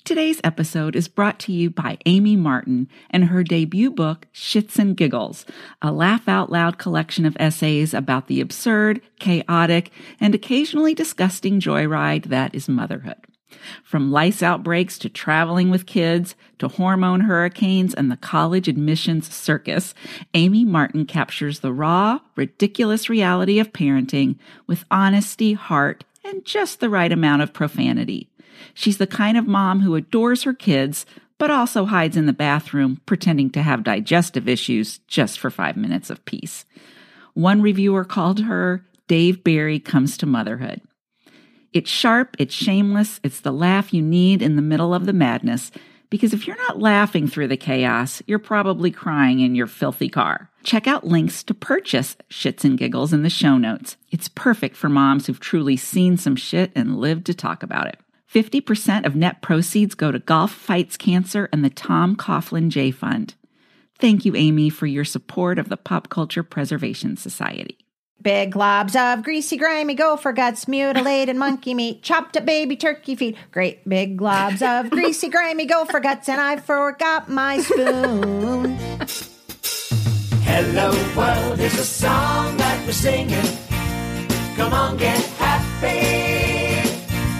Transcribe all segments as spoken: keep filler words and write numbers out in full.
Today's episode is brought to you by Amy Martin and her debut book, Shits and Giggles, a laugh-out-loud collection of essays about the absurd, chaotic, and occasionally disgusting joyride that is motherhood. From lice outbreaks to traveling with kids to hormone hurricanes and the college admissions circus, Amy Martin captures the raw, ridiculous reality of parenting with honesty, heart, and just the right amount of profanity. She's the kind of mom who adores her kids, but also hides in the bathroom pretending to have digestive issues just for five minutes of peace. One reviewer called her Dave Barry Comes to Motherhood. It's sharp, it's shameless, it's the laugh you need in the middle of the madness, because if you're not laughing through the chaos, you're probably crying in your filthy car. Check out links to purchase Shits and Giggles in the show notes. It's perfect for moms who've truly seen some shit and lived to talk about it. fifty percent of net proceeds go to Golf Fights Cancer and the Tom Coughlin J Fund. Thank you, Amy, for your support of the Pop Culture Preservation Society. Big globs of greasy, grimy gopher guts, mutilated monkey meat, chopped up baby turkey feet. Great big globs of greasy, grimy gopher guts, and I forgot my spoon. Hello world is a song that we're singing. Come on, get happy.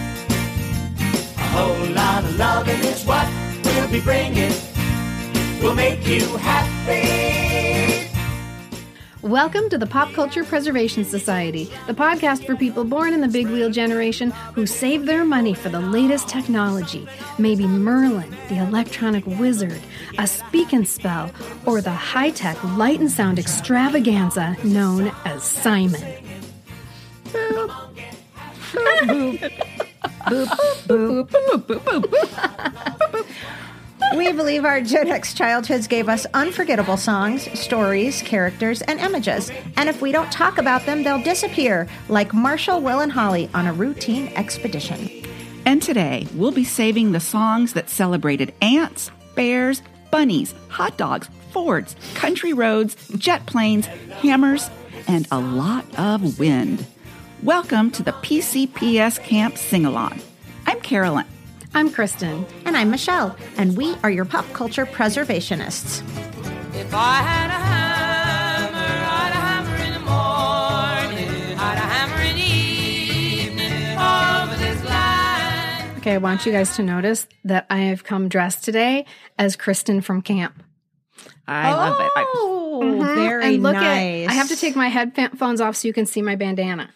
A whole lot of loving is what we'll be bringing. We'll make you happy. Welcome to the Pop Culture Preservation Society, the podcast for people born in the big wheel generation who save their money for the latest technology. Maybe Merlin, the electronic wizard, a speak and spell, or the high-tech light and sound extravaganza known as Simon. Boop. Boop. Boop. Boop. Boop. Boop. Boop. Boop. We believe our Gen X childhoods gave us unforgettable songs, stories, characters, and images. And if we don't talk about them, they'll disappear, like Marshall, Will, and Holly on a routine expedition. And today, we'll be saving the songs that celebrated ants, bears, bunnies, hot dogs, Fords, country roads, jet planes, hammers, and a lot of wind. Welcome to the P C P S Camp Sing-Along. I'm Carolyn. I'm Kristen. And I'm Michelle. And we are your pop culture preservationists. If I had a hammer, I'd a hammer in the morning, I'd a hammer in the evening, over this line. Okay, I want you guys to notice that I have come dressed today as Kristen from camp. I love it. I, Oh, Mhm. very and look nice. At, I have to take my headphones off so you can see my bandana.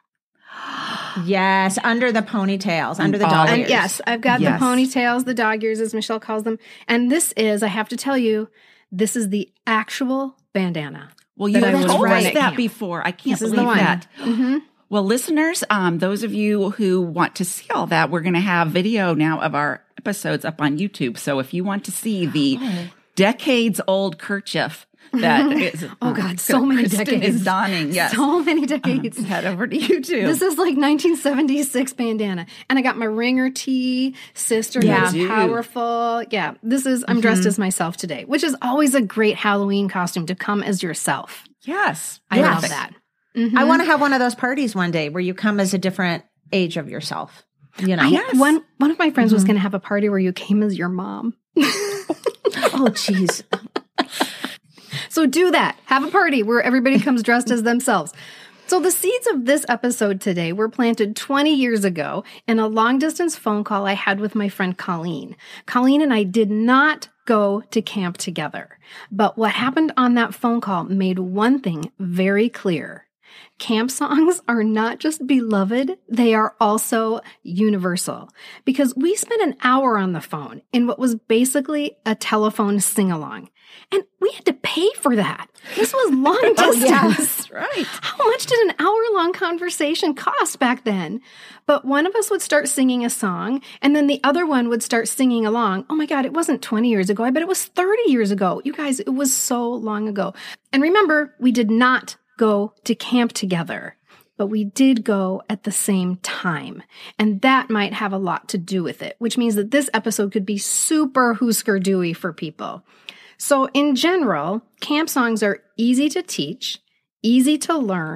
Yes, under the ponytails, under the Oh, dog And ears. yes, I've got Yes. the ponytails, the dog ears, as Michelle calls them. And this is, I have to tell you, this is the actual bandana. well, you that I have was told us running that camp. before. I can't This is believe the one. that. Mm-hmm. Well, listeners, um, those of you who want to see all that, we're going to have video now of our episodes up on YouTube. So if you want to see the decades-old kerchief that is, Oh, God, so many Kristen decades. is donning, yes, So many decades. head over to YouTube. This is like nineteen seventy-six bandana. And I got my ringer tee, sisterhood Yeah. is You do. powerful. Yeah, this is, I'm dressed as myself today, which is always a great Halloween costume to come as yourself. yes, I Yes. love that. Mhm. I want to have one of those parties one day where you come as a different age of yourself. You know? I- One, one of my friends was going to have a party where you came as your mom. Oh, jeez. So do that. Have a party where everybody comes dressed as themselves. So the seeds of this episode today were planted twenty years ago in a long-distance phone call I had with my friend Colleen. Colleen and I did not go to camp together. But what happened on that phone call made one thing very clear. Camp songs are not just beloved, they are also universal. Because we spent an hour on the phone in what was basically a telephone sing-along. And we had to pay for that. This was long distance. yes. right. How much did an hour-long conversation cost back then? But one of us would start singing a song, and then the other one would start singing along. Oh my God, it wasn't twenty years ago. I bet it was thirty years ago. You guys, it was so long ago. And remember, we did not go to camp together, but we did go at the same time. And that might have a lot to do with it, which means that this episode could be super Husker-Dewey for people. So in general, camp songs are easy to teach, easy to learn,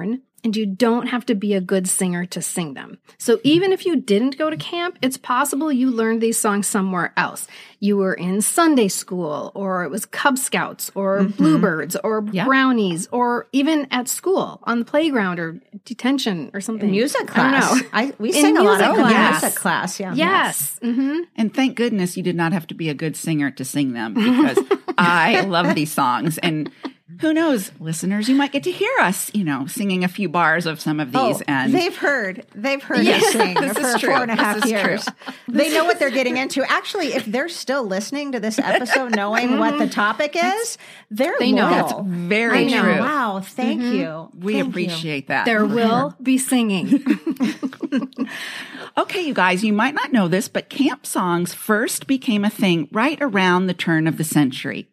and you don't have to be a good singer to sing them. So even if you didn't go to camp, it's possible you learned these songs somewhere else. You were in Sunday school, or it was Cub Scouts, or mm-hmm. Bluebirds, or yep. Brownies, or even at school on the playground or detention or something. Music class. I don't know. I, we In sing a lot music of class. music class. Yeah. Yes. Mm-hmm. And thank goodness you did not have to be a good singer to sing them, because I love these songs. And who knows, listeners, you might get to hear us, you know, singing a few bars of some of these. Oh, and they've heard, they've heard Yes, us sing this for is true. four and a half This is years. They know what they're getting into. Actually, if they're still listening to this episode, knowing what the topic is, they're They know. loyal. That's very I know. true. Wow, thank Mm-hmm. you. We Thank appreciate that. There will be singing. Okay, you guys, you might not know this, but camp songs first became a thing right around the turn of the century.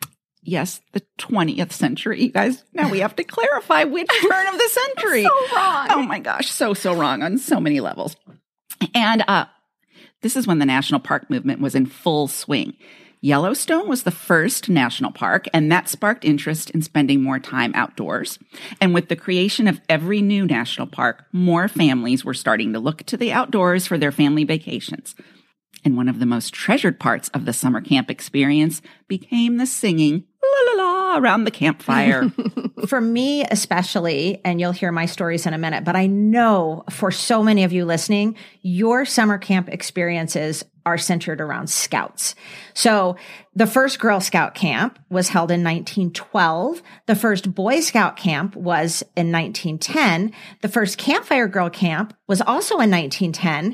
Yes, the twentieth century. You guys, now we have to clarify which turn of the century. So wrong. Oh my gosh, so, so wrong on so many levels. And uh, this is when the national park movement was in full swing. Yellowstone was the first national park, and that sparked interest in spending more time outdoors. And with the creation of every new national park, more families were starting to look to the outdoors for their family vacations. And one of the most treasured parts of the summer camp experience became the singing la la la around the campfire. For me, especially, and you'll hear my stories in a minute, but I know for so many of you listening, your summer camp experiences are centered around scouts. So the first Girl Scout camp was held in nineteen twelve. The first Boy Scout camp was in nineteen ten. The first Campfire Girl camp was also in nineteen ten.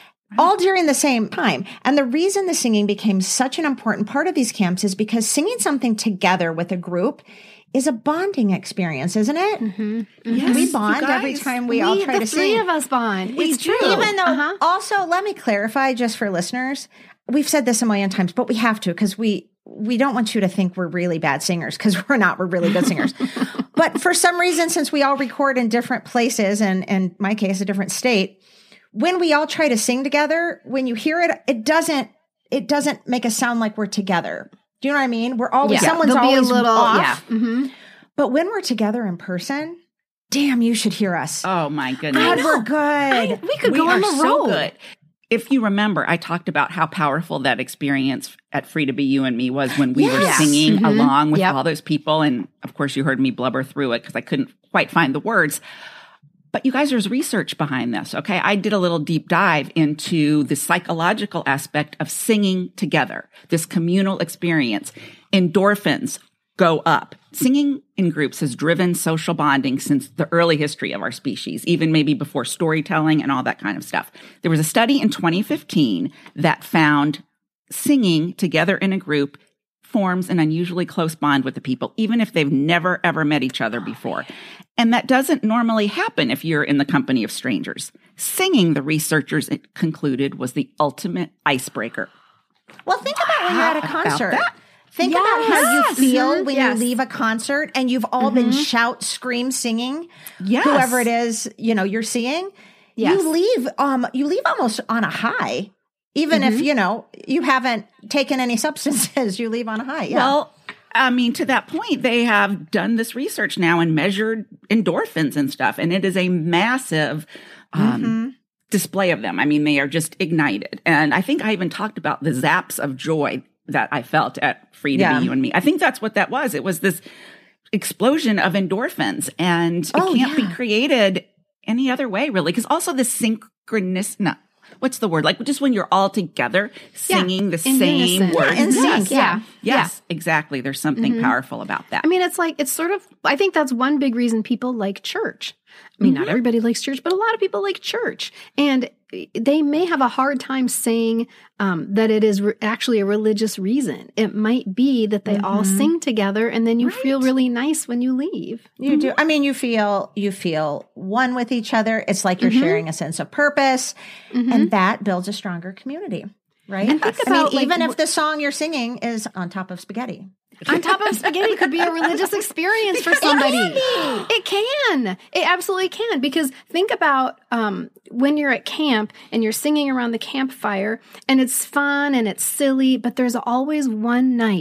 All during the same time. And the reason the singing became such an important part of these camps is because singing something together with a group is a bonding experience, isn't it? Mm-hmm. Yes, We you bond every guys. time we, We, all try the to three sing. of us bond. We It's do. true. Even though, Uh-huh. also, let me clarify just for listeners, we've said this a million times, but we have to because we we don't want you to think we're really bad singers, because we're not. We're really good singers. But for some reason, since we all record in different places, and in my case, a different state, when we all try to sing together, when you hear it, it doesn't it doesn't make us sound like we're together. Do you know what I mean? We're always Yeah. someone's There'll be a always little- off. yeah. Mm-hmm. But when we're together in person, damn, you should hear us. Oh my goodness. God, we're good. I- we could We go on are the so road. good. If you remember, I talked about how powerful that experience at Free to Be You and Me was when we were Yes. singing Mhm. along with Yep. all those people. And of course, you heard me blubber through it because I couldn't quite find the words. But you guys, there's research behind this, okay? I did a little deep dive into the psychological aspect of singing together, this communal experience. Endorphins go up. Singing in groups has driven social bonding since the early history of our species, even maybe before storytelling and all that kind of stuff. There was a study in twenty fifteen that found singing together in a group forms an unusually close bond with the people, even if they've never, ever met each other before. And that doesn't normally happen if you're in the company of strangers. Singing, the researchers concluded, was the ultimate icebreaker. Well, think about when you're at a How about concert. that? Think about how you Yes. feel Mhm. when Yes. you leave a concert and you've all been shout, scream, singing. Yes. Whoever it is, you know, you're seeing. Yes. You leave, um, you leave almost on a high. Even if, you know, you haven't taken any substances, you leave on a high. Yeah. Well, I mean, to that point, they have done this research now and measured endorphins and stuff, and it is a massive um, Mhm. display of them. I mean, they are just ignited. And I think I even talked about the zaps of joy that I felt at Free to Yeah. Be You and Me. I think that's what that was. It was this explosion of endorphins, and it Oh, can't yeah. be created any other way, really. Because also the synchronous, no, what's the word? Like just when you're all together singing the in same unison. words. Yeah, in sync, Yes. yeah. Yes, exactly. There's something powerful about that. I mean, it's like, it's sort of, I think that's one big reason people like church. I mean, not everybody likes church, but a lot of people like church. And they may have a hard time saying um, that it is re- actually a religious reason. It might be that they all sing together and then you feel really nice when you leave. You do. I mean, you feel you feel one with each other. It's like you're sharing a sense of purpose, and that builds a stronger community, right? And think I mean, about, like, even wh- if the song you're singing is on top of spaghetti. On top of spaghetti could be a religious experience for somebody. It can. It absolutely can. Because think about um, when you're at camp and you're singing around the campfire and it's fun and it's silly, but there's always one night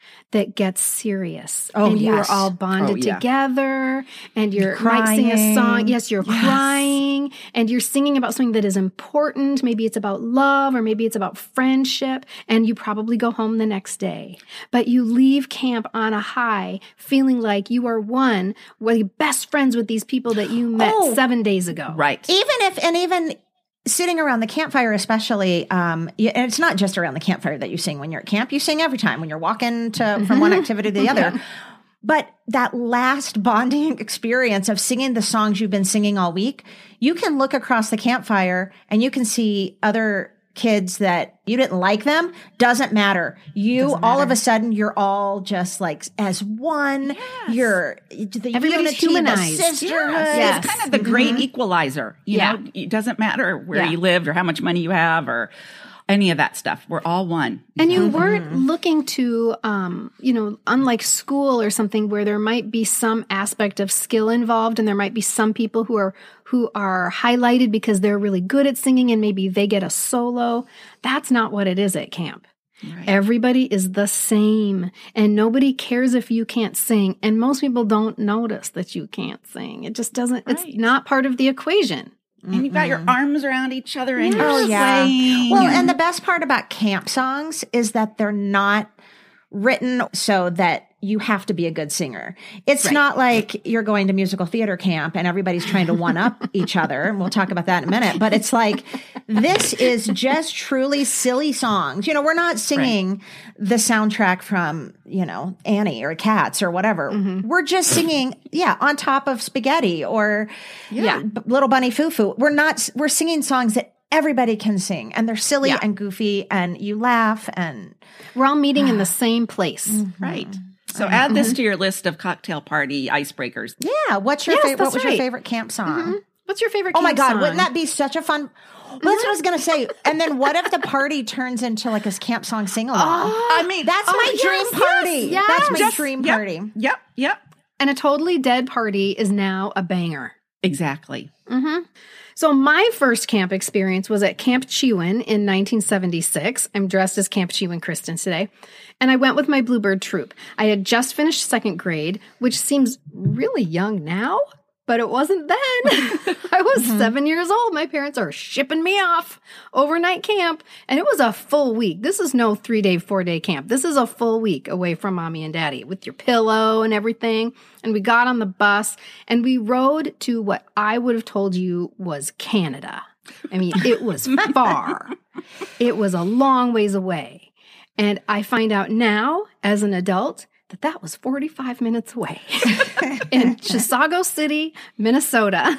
that gets serious. Oh, and you yes. are all bonded Oh, yeah. together, and you're, You're might sing a song. crying. Yes, you're Yes. crying, and you're singing about something that is important. Maybe it's about love, or maybe it's about friendship, and you probably go home the next day. But you leave camp on a high, feeling like you are one, well, you're best friends with these people that you met Oh. seven days ago. Right. Even if, and even sitting around the campfire, especially, um, y- and it's not just around the campfire that you sing when you're at camp. You sing every time when you're walking to from one activity to the other. But that last bonding experience of singing the songs you've been singing all week, you can look across the campfire and you can see other kids that you didn't like them. Doesn't matter. You Doesn't all of matter. a sudden you're all just like as one. You're the Everybody's unity, humanized. the sisterhood. Yes. It's kind of the great equalizer. You Yeah. know, it doesn't matter where Yeah. you lived or how much money you have or any of that stuff. We're all one. And you weren't looking to, um, you know, unlike school or something where there might be some aspect of skill involved, and there might be some people who are who are highlighted because they're really good at singing, and maybe they get a solo. That's not what it is at camp. Right. Everybody is the same, and nobody cares if you can't sing. And most people don't notice that you can't sing. It just doesn't. Right. It's not part of the equation. And you've got your arms around each other and you're Oh, yeah. swaying. Well, and the best part about camp songs is that they're not written so that you have to be a good singer. It's Right. not like you're going to musical theater camp and everybody's trying to one up each other. And we'll talk about that in a minute. But it's like, this is just truly silly songs. You know, we're not singing the soundtrack from, you know, Annie or Cats or whatever. We're just singing, yeah, On Top of Spaghetti or Yeah. B- Little Bunny Foo Foo. We're not, we're singing songs that everybody can sing, and they're silly Yeah. and goofy, and you laugh, and We're all meeting in the same place. right. So add this to your list of cocktail party icebreakers. yeah. What's your Yes, favorite? What that's was right. your favorite camp song? What's your favorite? Oh my camp God, song? wouldn't that be such a fun? Well, that's what I was gonna say. And then what if the party turns into like a camp song sing along? I mean, That's oh, my yes, dream yes, party. yes. That's my Just- dream yep, party. Yep. Yep. And a totally dead party is now a banger. Exactly. Mm-hmm. So my first camp experience was at Camp Chewin in nineteen seventy-six. I'm dressed as Camp Chewin Kristen today. And I went with my Bluebird troop. I had just finished second grade, which seems really young now, but it wasn't then. I was seven years old. My parents are shipping me off overnight camp. And it was a full week. This is no three-day, four-day camp. This is a full week away from mommy and daddy with your pillow and everything. And we got on the bus and we rode to what I would have told you was Canada. I mean, it was far. It was a long ways away. And I find out now, as an adult, that that was forty-five minutes away in Chisago City, Minnesota.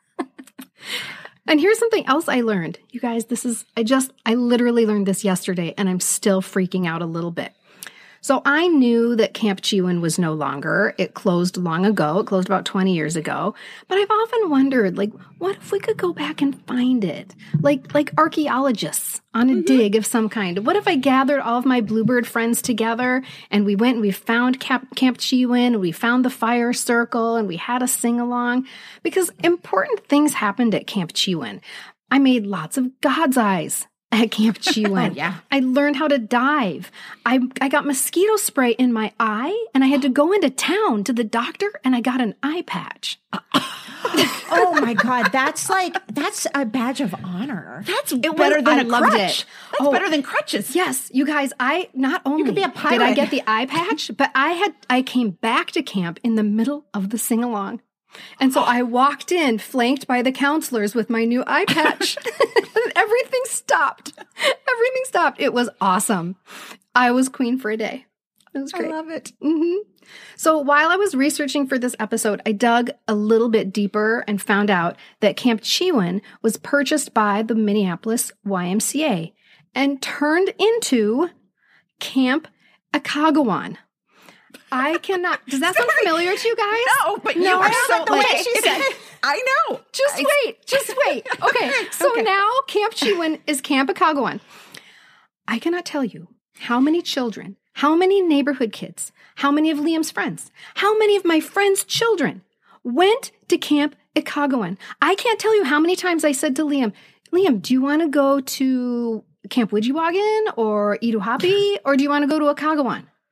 And here's something else I learned. You guys, this is, I just, I literally learned this yesterday, and I'm still freaking out a little bit. So I knew that Camp Chewin was no longer. It closed long ago. It closed about twenty years ago. But I've often wondered, like, what if we could go back and find it? Like, like archaeologists on a mm-hmm. dig of some kind. What if I gathered all of my Bluebird friends together and we went and we found Camp, Camp Chewin, and we found the fire circle, and we had a sing-along? Because important things happened at Camp Chewin. I made lots of God's eyes at Camp Chewin. Yeah. I learned how to dive. I I got mosquito spray in my eye, and I had to go into town to the doctor, and I got an eye patch. Oh my God, that's like, that's a badge of honor. That's It better was- than I a loved crutch. it. That's Oh. better than crutches. Yes, you guys, I not only could be a did I pirate. get the eye patch, but I had I came back to camp in the middle of the sing-along. And so I walked in, flanked by the counselors with my new eye patch. Everything stopped. Everything stopped. It was awesome. I was queen for a day. It was great. I love it. Mm-hmm. So while I was researching for this episode, I dug a little bit deeper and found out that Camp Chewin was purchased by the Minneapolis Y M C A and turned into Camp Akagawan. I cannot. Does that sound familiar to you guys? No, but No, you are I so haven't the way like, she it- said. I know. Just I- wait. Just wait. Okay. So Okay. now Camp Chewin is Camp Akagawan. I cannot tell you how many children, how many neighborhood kids, how many of Liam's friends, how many of my friends' children went to Camp Akagawan. I can't tell you how many times I said to Liam, Liam, do you want to go to Camp Widjiwagan or Iduhapi, or do you want to go to Akagawan?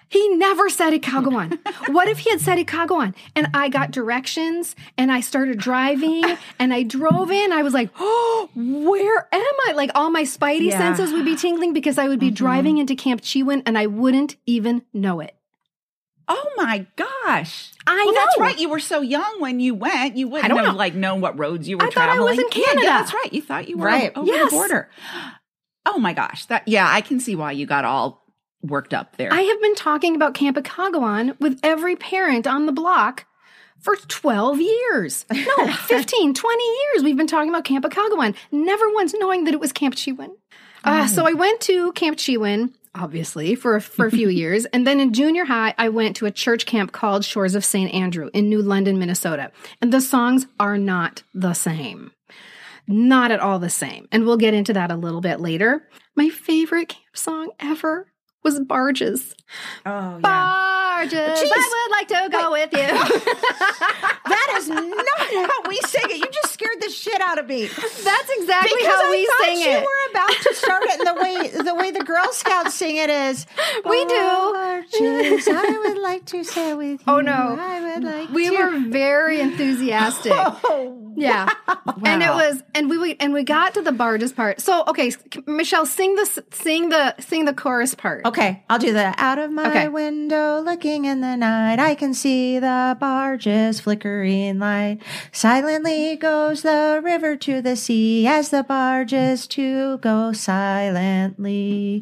He never said Icagawan. What if he had said Icagawan? And I got directions and I started driving and I drove in. I was like, oh, where am I? Like all my spidey Yeah. senses would be tingling because I would be Mm-hmm. driving into Camp Chiwin and I wouldn't even know it. Oh my gosh. I well, know. that's right. You were so young when you went. You wouldn't I don't have know. like known what roads you were I thought I traveling. was in Yeah, Canada. Yeah, that's right. You thought you were Right. over Yes. the border. Oh my gosh. That yeah, I can see why you got all worked up there. I have been talking about Camp Icagawan with every parent on the block for twelve years. No, fifteen, twenty years we've been talking about Camp Icagawan, never once knowing that it was Camp Chiwin. Uh, so I went to Camp Chiwin, obviously, for, for a few years. And then in junior high, I went to a church camp called Shores of Saint Andrew in New London, Minnesota. And the songs are not the same. Not at all the same. And we'll get into that a little bit later. My favorite camp song ever was Barges. Oh, yeah. Barges, Jeez. I would like to go with you. That is not how we sing it. You just scared the shit out of me. That's exactly Because how I we thought sing you it. were about to start it, and the way the way the Girl Scouts sing it is, We do. Barges, I would like to sail with you. Oh, no. I would like We to. were very enthusiastic. Oh, Yeah. And it Wow. was and we, we and we got to the barges part. So, okay, Michelle, sing the sing the sing the chorus part. okay, I'll do that. Out of my Okay. window, looking in the night, I can see the barges flickering light. Silently goes the river to the sea, as the barges too go silently.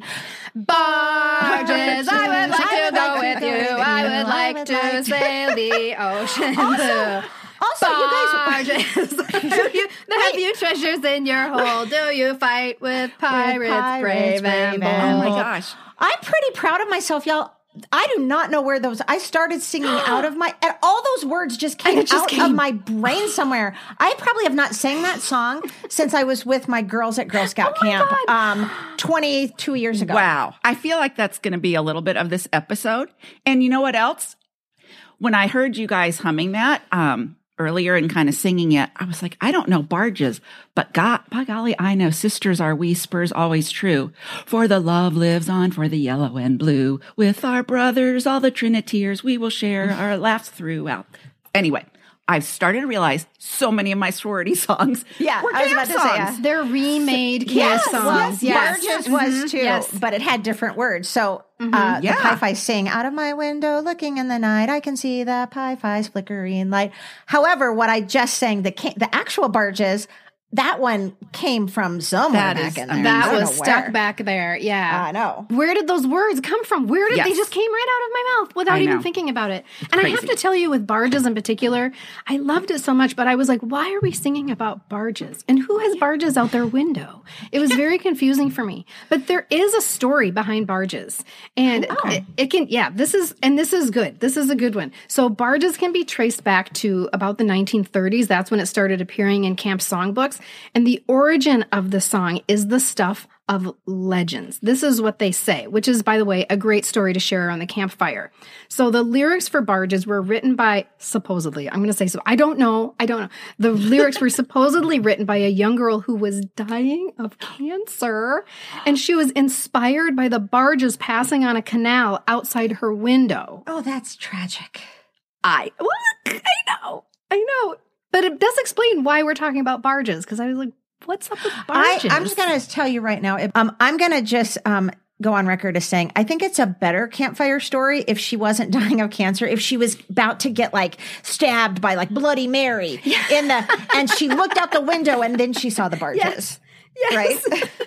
Barges, I would like to go with you. I would like to sail the ocean blue. Also, you guys. Barges, do you have you treasures in your hold? Do you fight with pirates, pirates, brave and brave and oh my bold? gosh. I'm pretty proud of myself, y'all. I do not know where those. I started singing out of my, and all those words just came it just out came. of my brain somewhere. I probably have not sang that song since I was with my girls at Girl Scout Oh my camp, God. um, twenty-two years ago. Wow. I feel like that's going to be a little bit of this episode. And you know what else? When I heard you guys humming that um, earlier and kind of singing it, I was like, I don't know barges, but God, by golly, I know sisters are we, spurs always true. For the love lives on for the yellow and blue. With our brothers, all the Triniteers, we will share our laughs throughout. Anyway, I've started to realize so many of my sorority songs Yeah, were I was camp about to say, songs. yeah. They're remade camp Yes, songs. yes, Yes. Barges was too, Yes. but it had different words. So uh, Yeah. the Pi-Phi sing, out of my window, looking in the night, I can see the Pi-Phi's flickering light. However, what I just sang, the ca- the actual Barges, that one came from somewhere That back is in there. I That don't was know stuck where. back there. Yeah. I know. Where did those words come from? Where did they Yes. just came right out of my mouth without I even know. thinking about it? And I have crazy. to tell you, with barges in particular, I loved it so much, but I was like, why are we singing about barges? And who has barges out their window? It was very confusing for me. But there is a story behind barges. And it, it can, yeah, this is, and this is good. This is a good one. So barges can be traced back to about the nineteen thirties. That's when it started appearing in camp songbooks. And the origin of the song is the stuff of legends. This is what they say, which is, by the way, a great story to share around the campfire. So the lyrics for Barges were written by, supposedly, I'm going to say so. I don't know. I don't know. The lyrics were supposedly written by a young girl who was dying of cancer, and she was inspired by the barges passing on a canal outside her window. Oh, that's tragic. I, well, I know. I know. But it does explain why we're talking about barges, because I was like, what's up with I, barges? I'm just going to tell you right now. If, um, I'm going to just um, go on record as saying I think it's a better campfire story if she wasn't dying of cancer, if she was about to get like stabbed by like Bloody Mary in the, and she looked out the window and then she saw the barges. Yes. Yes. Right?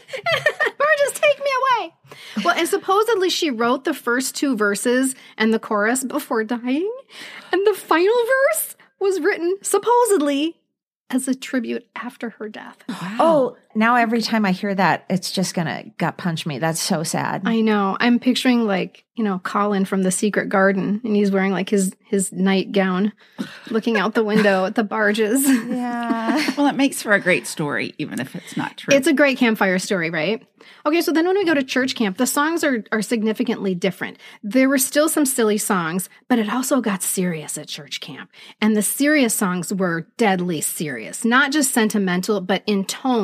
Barges, take me away. Well, and supposedly she wrote the first two verses and the chorus before dying. And the final verse was written supposedly as a tribute after her death. Oh, now every time I hear that, it's just going to gut punch me. That's so sad. I know. I'm picturing like, you know, Colin from The Secret Garden, and he's wearing like his his nightgown, looking out the window at the barges. Yeah. Well, it makes for a great story, even if it's not true. It's a great campfire story, right? Okay, so then when we go to church camp, the songs are, are significantly different. There were still some silly songs, but it also got serious at church camp. And the serious songs were deadly serious, not just sentimental, but in tone too.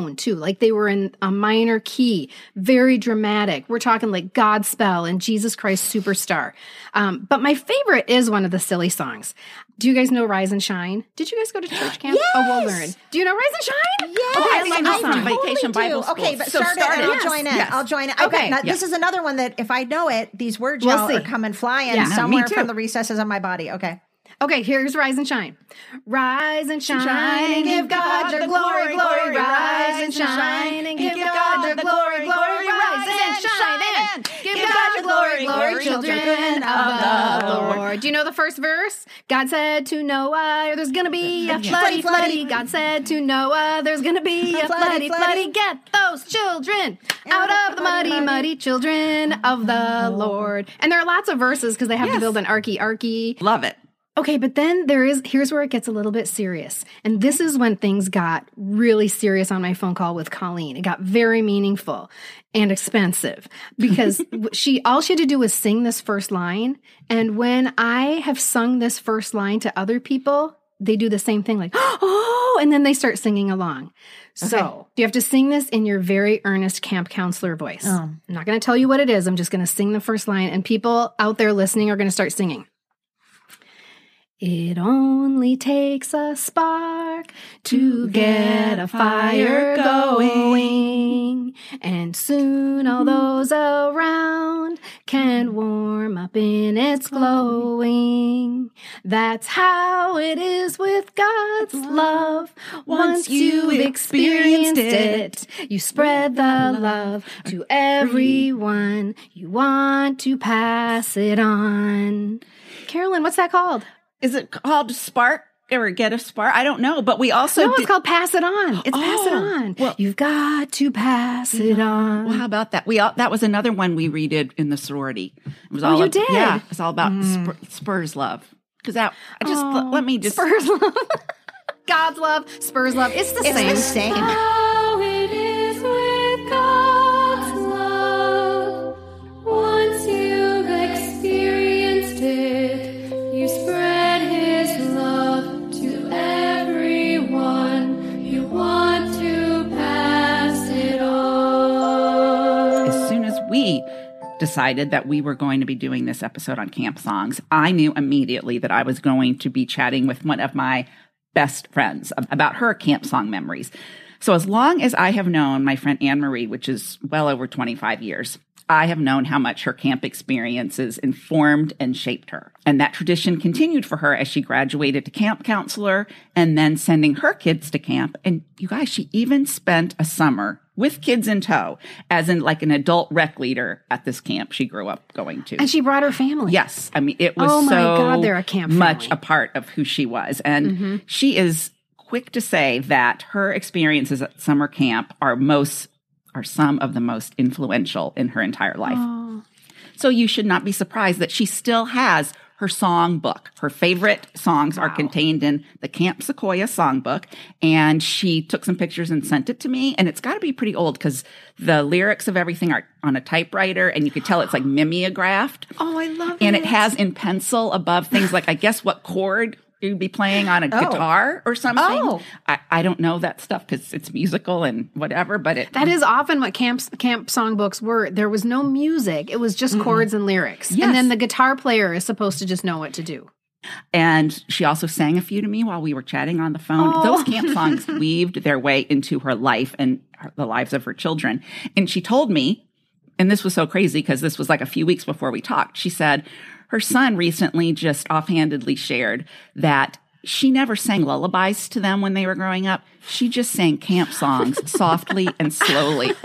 like they were in a minor key, very dramatic. We're talking like Godspell and Jesus Christ Superstar. Um, but my favorite is one of the silly songs. Do you guys know Rise and Shine? Did you guys go to church camp? Yes! Oh, we'll learn. Do you know Rise and Shine? Yes, Oh, I love I song. totally Vacation do. Bible School. Okay, but So start, start it it. and I'll Yes. join in. Yes. I'll join it. Okay, Okay. now Yeah. this is another one that if I know it, these words We'll y'all see. are coming flying Yeah, me somewhere too. from the recesses of my body. Okay. Okay, here's Rise and Shine. Rise and shine, and give God your glory, glory. Rise and shine and give God your glory, glory. Rise and shine and give God your glory, glory, children of the Lord. Do you know the first verse? God said to Noah, there's going to be a floody, floody. God said to Noah, there's going to be a floody, floody. Get those children out of the muddy, muddy children of the Lord. And there are lots of verses because they have to Yes. build an arky, arky. Love it. Okay, but then there is, here's where it gets a little bit serious. And this is when things got really serious on my phone call with Colleen. It got very meaningful and expensive because she, all she had to do was sing this first line. And when I have sung this first line to other people, they do the same thing like, oh, and then they start singing along. So you have to sing this in your very earnest camp counselor voice. Oh. I'm not going to tell you what it is. I'm just going to sing the first line and people out there listening are going to start singing. It only takes a spark to get a fire going, and soon all those around can warm up in its glowing. That's how it is with God's love. Once you've experienced it, you spread the love to everyone. You want to pass it on. Carolyn, what's that called? Is it called Spark or Get a Spark? I don't know, but we also No, it's did- called Pass It On. It's Pass It Oh, On. well- You've got to pass it on. Well, how about that? We all, that was another one we redid in the sorority. It was Oh, all you ab- did? Yeah, it was all about Spur, Spurs love. Because that I just Oh, let me just Spurs love. God's love, Spurs love. It's the It's same. the same. How it is with God's love. Once you've experienced it, you spread His love to everyone. You want to pass it on. as soon as we decided that we were going to be doing this episode on camp songs, I knew immediately that I was going to be chatting with one of my best friends about her camp song memories. So as long as I have known my friend Anne Marie, which is well over twenty-five years, I have known how much her camp experiences informed and shaped her. And that tradition continued for her as she graduated to camp counselor and then sending her kids to camp. And you guys, she even spent a summer with kids in tow, as in like an adult rec leader at this camp she grew up going to. And she brought her family. Yes. I mean, it was Oh my so God, they're a camp much family. a part of who she was. And Mm-hmm. she is quick to say that her experiences at summer camp are most are some of the most influential in her entire life. Oh. So you should not be surprised that she still has her song book. Her favorite songs are contained in the Camp Sequoia songbook. And she took some pictures and sent it to me. And it's got to be pretty old because the lyrics of everything are on a typewriter. And you could tell it's like mimeographed. Oh, I love And it. it has in pencil above things like, I guess, what chord you'd be playing on a Oh. guitar or something. Oh. I, I don't know that stuff because it's musical and whatever, but it That is often what camp camp songbooks were. There was no music. It was just chords and lyrics. Yes. And then the guitar player is supposed to just know what to do. And she also sang a few to me while we were chatting on the phone. Oh. Those camp songs weaved their way into her life and her, the lives of her children. And she told me, and this was so crazy because this was like a few weeks before we talked, she said her son recently just offhandedly shared that she never sang lullabies to them when they were growing up. She just sang camp songs softly and slowly.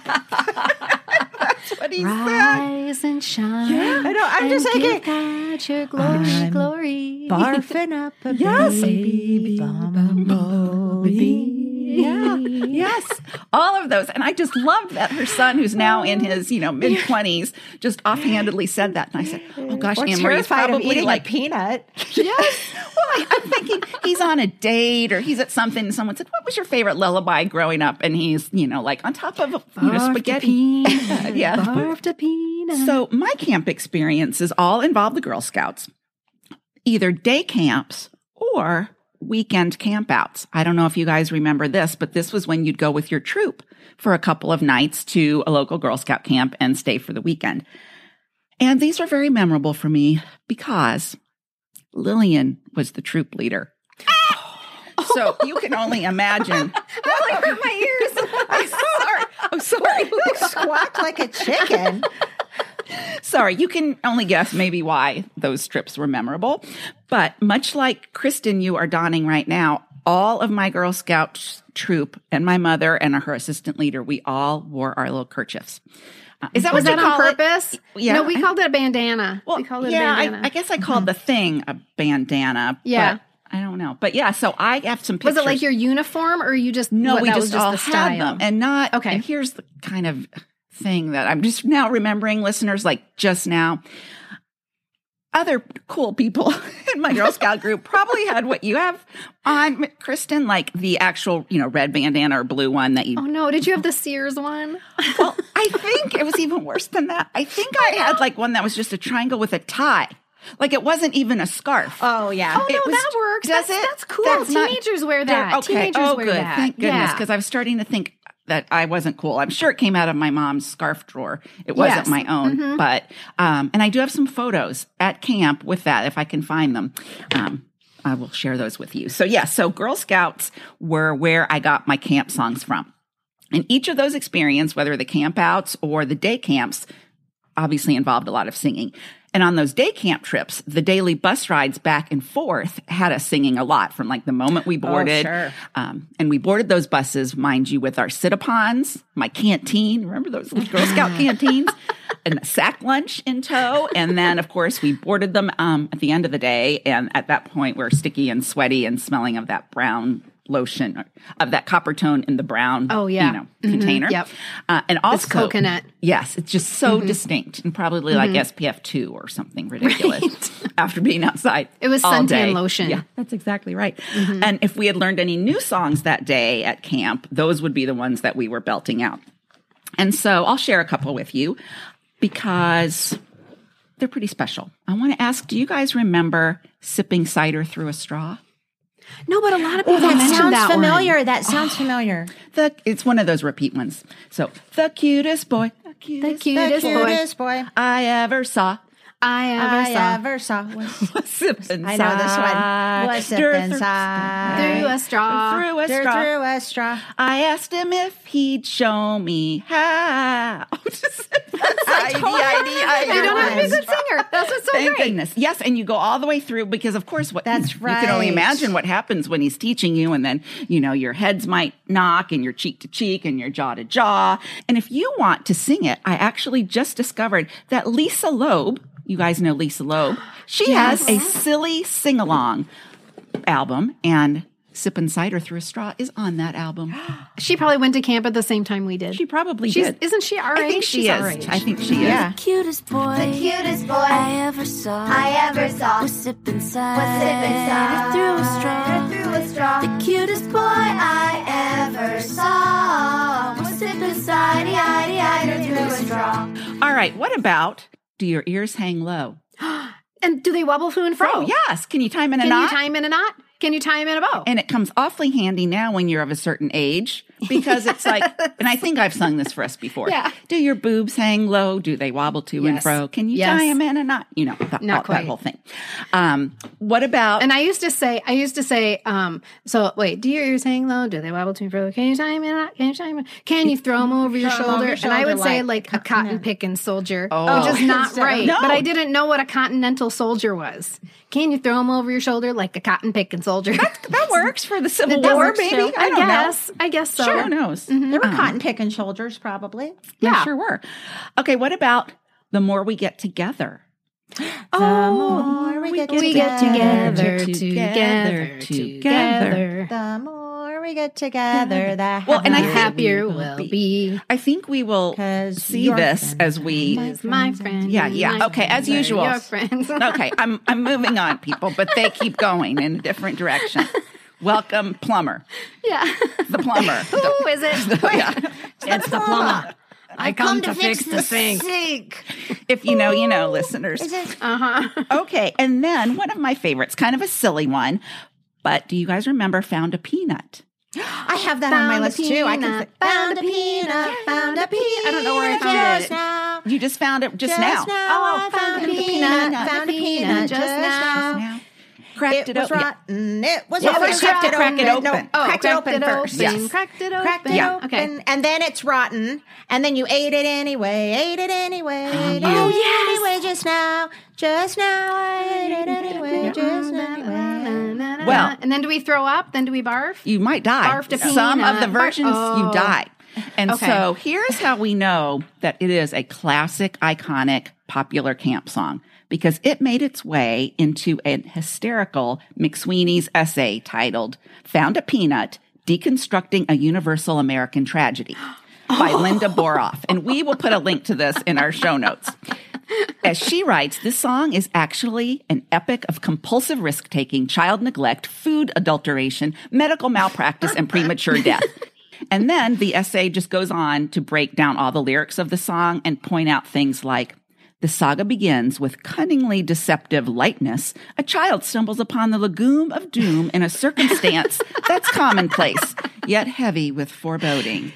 That's what he said. Rise and shine. I know, I'm and just give thinking- God your glory, I'm glory. Barfing up a Yes. baby bumblebee. Yeah. Yes. All of those. And I just loved that her son, who's now in his, you know, mid twenties, just offhandedly said that. And I said, oh gosh, Or Anne Marie's terrified of probably eating like, a peanut. yes. Well, I, I'm thinking he's on a date or he's at something. And someone said, what was your favorite lullaby growing up? And he's, you know, like on top of, you know, Barfed a spaghetti. peanut, Yeah. barfed a peanut. So my camp experiences all involve the Girl Scouts, either day camps or weekend campouts. I don't know if you guys remember this, but this was when you'd go with your troop for a couple of nights to a local Girl Scout camp and stay for the weekend. And these are very memorable for me because Lillian was the troop leader. So you can only imagine. That like hurt my ears. I'm sorry. I'm sorry. You squawked like a chicken. Sorry, you can only guess maybe why those trips were memorable. But much like Kristen, you are donning right now, all of my Girl Scout troop and my mother and her assistant leader, we all wore our little kerchiefs. Uh, is that Was what you that on call it? purpose? Yeah. No, we called it a bandana. Well, we called it yeah, a bandana. I, I guess I called the thing a bandana. Yeah. But I don't know. But yeah, so I have some Was pictures. it like your uniform, or you just No, what, we that just, was just all the had style? them. And not, Okay. and here's the kind of thing that I'm just now remembering, listeners, like just now. Other cool people in my Girl Scout group probably had what you have on, Kristen, like the actual, you know, red bandana or blue one that you. Oh no! Did you have the Sears one? Well, I think it was even worse than that. I think I had like one that was just a triangle with a tie. Like it wasn't even a scarf. Oh, yeah. Oh It no, was- that works. does That's, it? that's cool. That's not- Teenagers wear They're- that. Okay. Teenagers oh, wear good. that. Thank goodness, Yeah. because I was starting to think that I wasn't cool. I'm sure it came out of my mom's scarf drawer. It wasn't Yes. my own, Mhm. but um, and I do have some photos at camp with that if I can find them. Um, I will share those with you. So yeah, so Girl Scouts were where I got my camp songs from. And each of those experiences, whether the camp outs or the day camps, obviously involved a lot of singing. And on those day camp trips, the daily bus rides back and forth had us singing a lot from like the moment we boarded. sure. Um, and we boarded those buses, mind you, with our sit-upons, my canteen. Remember those little Girl Scout canteens? And a sack lunch in tow. And then, of course, we boarded them um, at the end of the day. And at that point, we're sticky and sweaty and smelling of that brown lotion, or of that copper tone in the brown, Oh, yeah. you know, container. Yep. Uh, and also coconut. Yes, it's just so distinct and probably like S P F two or something ridiculous after being outside. It was all Suntan day. lotion. Yeah, that's exactly right. And if we had learned any new songs that day at camp, those would be the ones that we were belting out. And so I'll share a couple with you because they're pretty special. I want to ask, do you guys remember sipping cider through a straw? No, but a lot of people That mentioned sounds that familiar. one. That sounds familiar. The It's one of those repeat ones. So, the cutest boy, the cutest, cutest The boy. cutest boy I ever saw. I ever I saw ever saw was Sipping I know this one. Was sipping through, cider. through a straw. through a Through, straw. through a straw. I asked him if he'd show me how. I totally You don't have to be a good singer. That's what's so Thank great. goodness. Yes, and you go all the way through because, of course, what That's you can only right. imagine what happens when he's teaching you, and then you know your heads might knock, and your cheek to cheek, and your jaw to jaw. And if you want to sing it, I actually just discovered that Lisa Loeb. You guys know Lisa Loeb. She has a silly sing along album, and Sippin' Cider Through a Straw is on that album. She probably went to camp at the same time we did. She probably She's, did. Isn't she our I age? think she She's our is. age. I think she is. Yeah. Cutest boy, The cutest boy I ever saw, I ever saw was sipping cider, was sipping cider through a straw. through a straw. The cutest boy I ever saw was sipping cider, cider through a straw. All right. What about Do Your Ears Hang Low? And do they wobble to and fro? Oh, yes. Can you time in a Can knot? you time in a knot? Can you tie him in a bow? And it comes awfully handy now when you're of a certain age because it's like, and I think I've sung this for us before. Yeah. Do your boobs hang low? Do they wobble to and Yes. fro? Can you Yes. tie them in a knot? You know, that, Not that quite. whole thing. Um, what about, And I used to say, I used to say, um, so wait, do your ears hang low? Do they wobble to and fro? Can you tie them in a knot? Can you tie them in? Can you throw them over your Throw 'em shoulder? over your And I would shoulder say like like a cotton picking soldier, Oh. which is not Instead of- right. No. But I didn't know what a continental soldier was. Can you throw them over your shoulder like a cotton picking soldier? that works for the Civil That War, works, baby? too. I, I, don't guess. I guess so. know. Sure knows. There were Um, cotton picking shoulders, probably. Yeah, Yeah. sure were. Okay, what about The More We Get Together? The more we get We get together, together, together, together, together. together. the more we get together, the Well, and I happier Happier we will be. be. I think we will 'Cause see your this friends as we. Is my friend. Yeah, yeah. my Okay, as friends are usual. Your friends. Okay, I'm I'm moving on, people, but they keep going in a different direction. Welcome, plumber. Yeah. The plumber. Who is it? Yeah. It's the plumber. I come to fix the sink. sink. If you know, you know, listeners. Uh huh. Okay, and then one of my favorites, kind of a silly one, but do you guys remember Found a Peanut? I have that on my Found a list too. I can peanut, say, found a peanut, found a peanut. I don't know where I found just it. now. You just found it just, Just now. now. Oh, I found a peanut, found a peanut just now. Now. Cracked it, It was open. rotten. It was Yeah, rotten. first you have to crack it open. No, Oh, cracked it open first. Yes. Cracked it open. Cracked it Yeah. open, Okay. and then it's rotten, and then you ate it anyway, ate it anyway, ate Oh, it yes. anyway, just now, just now, I ate it anyway, just now. Well- and then do we throw up? Then do we barf? You might die. Barfed a Some of the peanut. Bar- versions Oh. you die. And Okay. so here's how we know that it is a classic, iconic, popular camp song, because it made its way into an hysterical McSweeney's essay titled Found a Peanut, Deconstructing a Universal American Tragedy by Linda Boroff. And we will put a link to this in our show notes. As she writes, this song is actually an epic of compulsive risk-taking, child neglect, food adulteration, medical malpractice, and premature death. And then the essay just goes on to break down all the lyrics of the song and point out things like, the saga begins with cunningly deceptive lightness. A child stumbles upon the legume of doom in a circumstance that's commonplace, yet heavy with foreboding.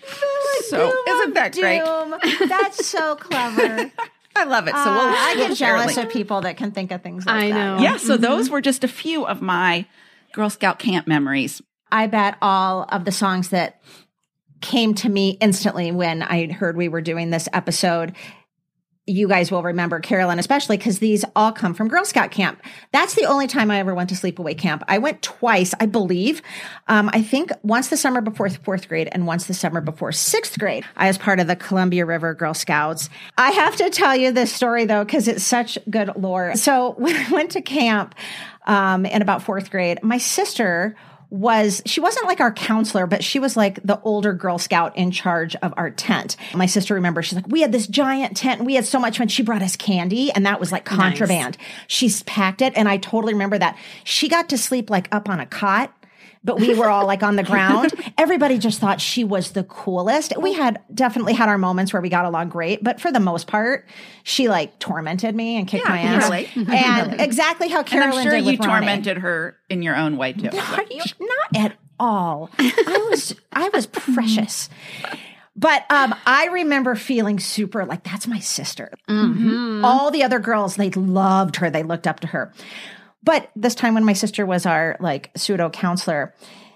So, isn't that great? Doom. That's so clever. I love it. So Uh, we'll, I we'll get share a jealous link. of people that can think of things like I that. know. Yeah, so those were just a few of my Girl Scout camp memories. I bet all of the songs that came to me instantly when I heard we were doing this episode, you guys will remember, Carolyn, especially because these all come from Girl Scout camp. That's the only time I ever went to sleepaway camp. I went twice, I believe. Um, I think once the summer before fourth grade and once the summer before sixth grade. I was part of the Columbia River Girl Scouts. I have to tell you this story though, because it's such good lore. So when I went to camp um, in about fourth grade, my sister was, she wasn't like our counselor, but she was like the older Girl Scout in charge of our tent. My sister remembers, she's like, we had this giant tent and we had so much fun. She brought us candy and that was like contraband. She's packed it. And I totally remember that. She got to sleep like up on a cot, but we were all like on the ground. Everybody just thought she was the coolest. We had definitely had our moments where we got along great, but for the most part, she like tormented me and kicked Yeah, my ass. really. And exactly how And Carolyn I'm sure did you with Ronnie. tormented her in your own way too. Are you not at all? I was I was precious. But um, I remember feeling super like, that's my sister. Mm-hmm. All the other girls, they loved her. They looked up to her. But this time when my sister was our like pseudo counselor,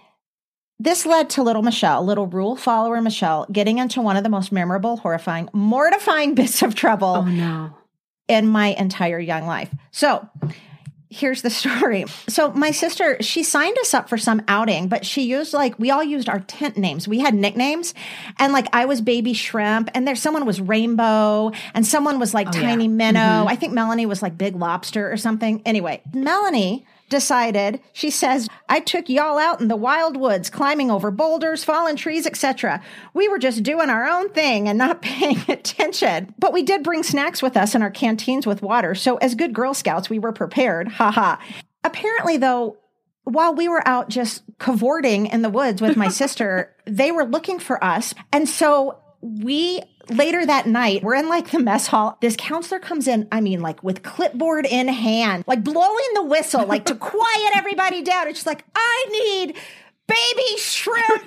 this led to little Michelle, little rule follower Michelle, getting into one of the most memorable, horrifying, mortifying bits of trouble Oh no. in my entire young life. So here's the story. So my sister, she signed us up for some outing, but she used like, we all used our tent names. We had nicknames. And like I was Baby Shrimp and there someone was Rainbow and someone was like Tiny Minnow. I think Melanie was like Big Lobster or something. Anyway, Melanie decided, she says, I took y'all out in the wild woods, climbing over boulders, fallen trees, et cetera. We were just doing our own thing and not paying attention. But we did bring snacks with us in our canteens with water. So as good Girl Scouts, we were prepared. Ha ha. Apparently, though, while we were out just cavorting in the woods with my sister, they were looking for us. And so we later that night, we're in like the mess hall. This counselor comes in, I mean, like with clipboard in hand, like blowing the whistle, like to quiet everybody down. It's just like, I need Baby Shrimp,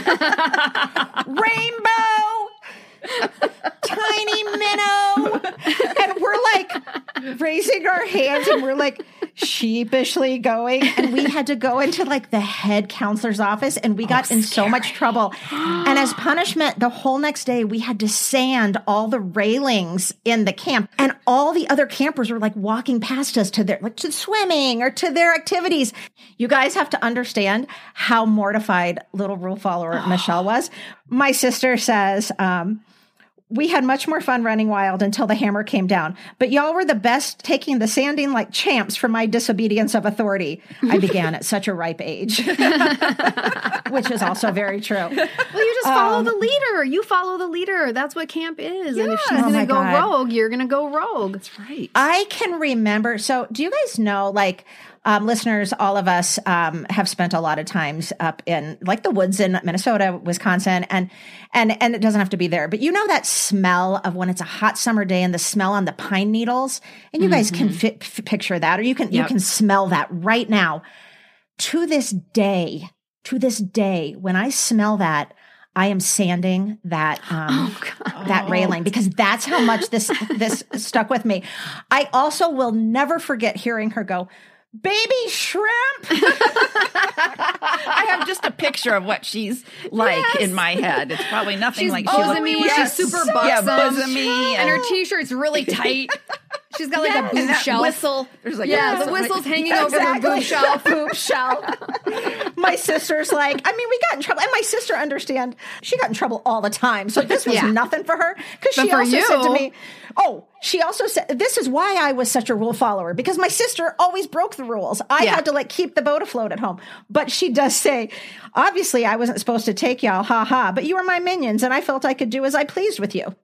Rainbow, Tiny Minnow. And we're like raising our hands and we're like sheepishly going. And we had to go into like the head counselor's office and we got Oh, in so scary. much trouble. And as punishment, the whole next day we had to sand all the railings in the camp. And all the other campers were like walking past us to their, like to swimming or to their activities. You guys have to understand how mortified little rule follower Michelle was. My sister says, um, we had much more fun running wild until the hammer came down. But y'all were the best, taking the sanding like champs for my disobedience of authority. I began at such a ripe age, which is also very true. Well, you just follow Um, the leader. You follow the leader. That's what camp is. And if she's Oh going my to go God. rogue, you're going to go rogue. That's right. I can remember. So, do you guys know, like, um, listeners, all of us um, have spent a lot of times up in like the woods in Minnesota, Wisconsin, and and and it doesn't have to be there, but you know that smell of when it's a hot summer day and the smell on the pine needles, and you guys can fi- f- picture that, or you can you Yep. can smell that right now. To this day, to this day, when I smell that, I am sanding that um, Oh, that railing because that's how much this this stuck with me. I also will never forget hearing her go, "Baby shrimp." I have just a picture of what she's like Yes. in my head. It's probably nothing She's like she bosomy, looks. she's super buxom. Yeah, bosomy. And her t-shirt's really tight. She's got like Yes. a boob And that shelf. whistle. There's like yeah, a the whistle. whistle's hanging Yeah, over her boob exactly. shelf. Boob shelf. My sister's like, I mean, we got in trouble. And my sister, understand, she got in trouble all the time. So this was Yeah. nothing for her. Because But she for also you- said to me, oh, she also said, this is why I was such a rule follower. Because my sister always broke the rules. I Yeah. had to like keep the boat afloat at home. But she does say, obviously I wasn't supposed to take y'all, ha ha, but you were my minions. And I felt I could do as I pleased with you.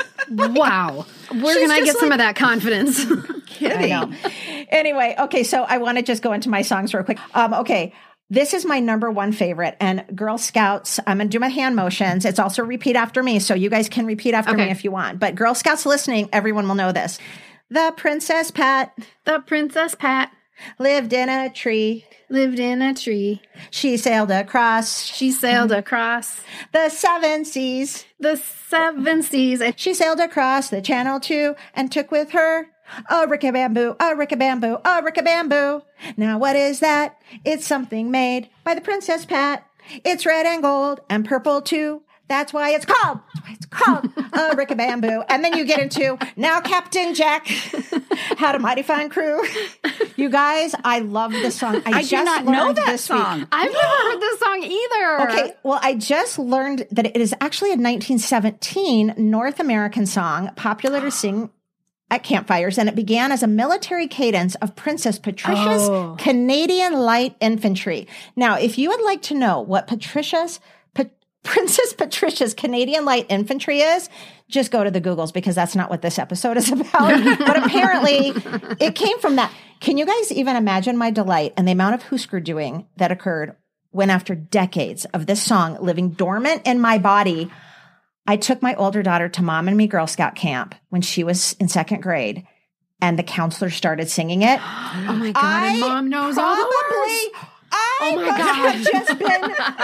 Wow. Where She's can I just get some like- of that confidence? I know. Anyway, okay, so I want to just go into my songs real quick. Um, okay, this is my number one favorite, and Girl Scouts, I'm going to do my hand motions. It's also repeat after me, so you guys can repeat after Okay. me if you want. But Girl Scouts listening, everyone will know this. The Princess Pat The Princess Pat lived in a tree. lived in a tree. She sailed across She sailed across the seven seas. the seven seas. And She sailed across the channel too and took with her a rickabamboo, a rickabamboo, a rickabamboo. Now what is that? It's something made by the Princess Pat. It's red and gold and purple too. That's why it's called, that's why it's called a rickabamboo. And then you get into now Captain Jack had a mighty fine crew. You guys, I love this song. I, I just do not know learned that this week. song. I've never heard this song either. Okay, well, I just learned that it is actually a nineteen seventeen North American song, popular to sing at campfires, and it began as a military cadence of Princess Patricia's Oh. Canadian Light Infantry. Now, if you would like to know what Patricia's Pa- Princess Patricia's Canadian Light Infantry is, just go to the Googles because that's not what this episode is about. But apparently, it came from that. Can you guys even imagine my delight and the amount of Husker doing that occurred when, after decades of this song living dormant in my body, I took my older daughter to Mom and Me Girl Scout camp when she was in second grade, and the counselor started singing it. Oh my God. I and mom knows all the words. probably- I Oh my must have gosh. just been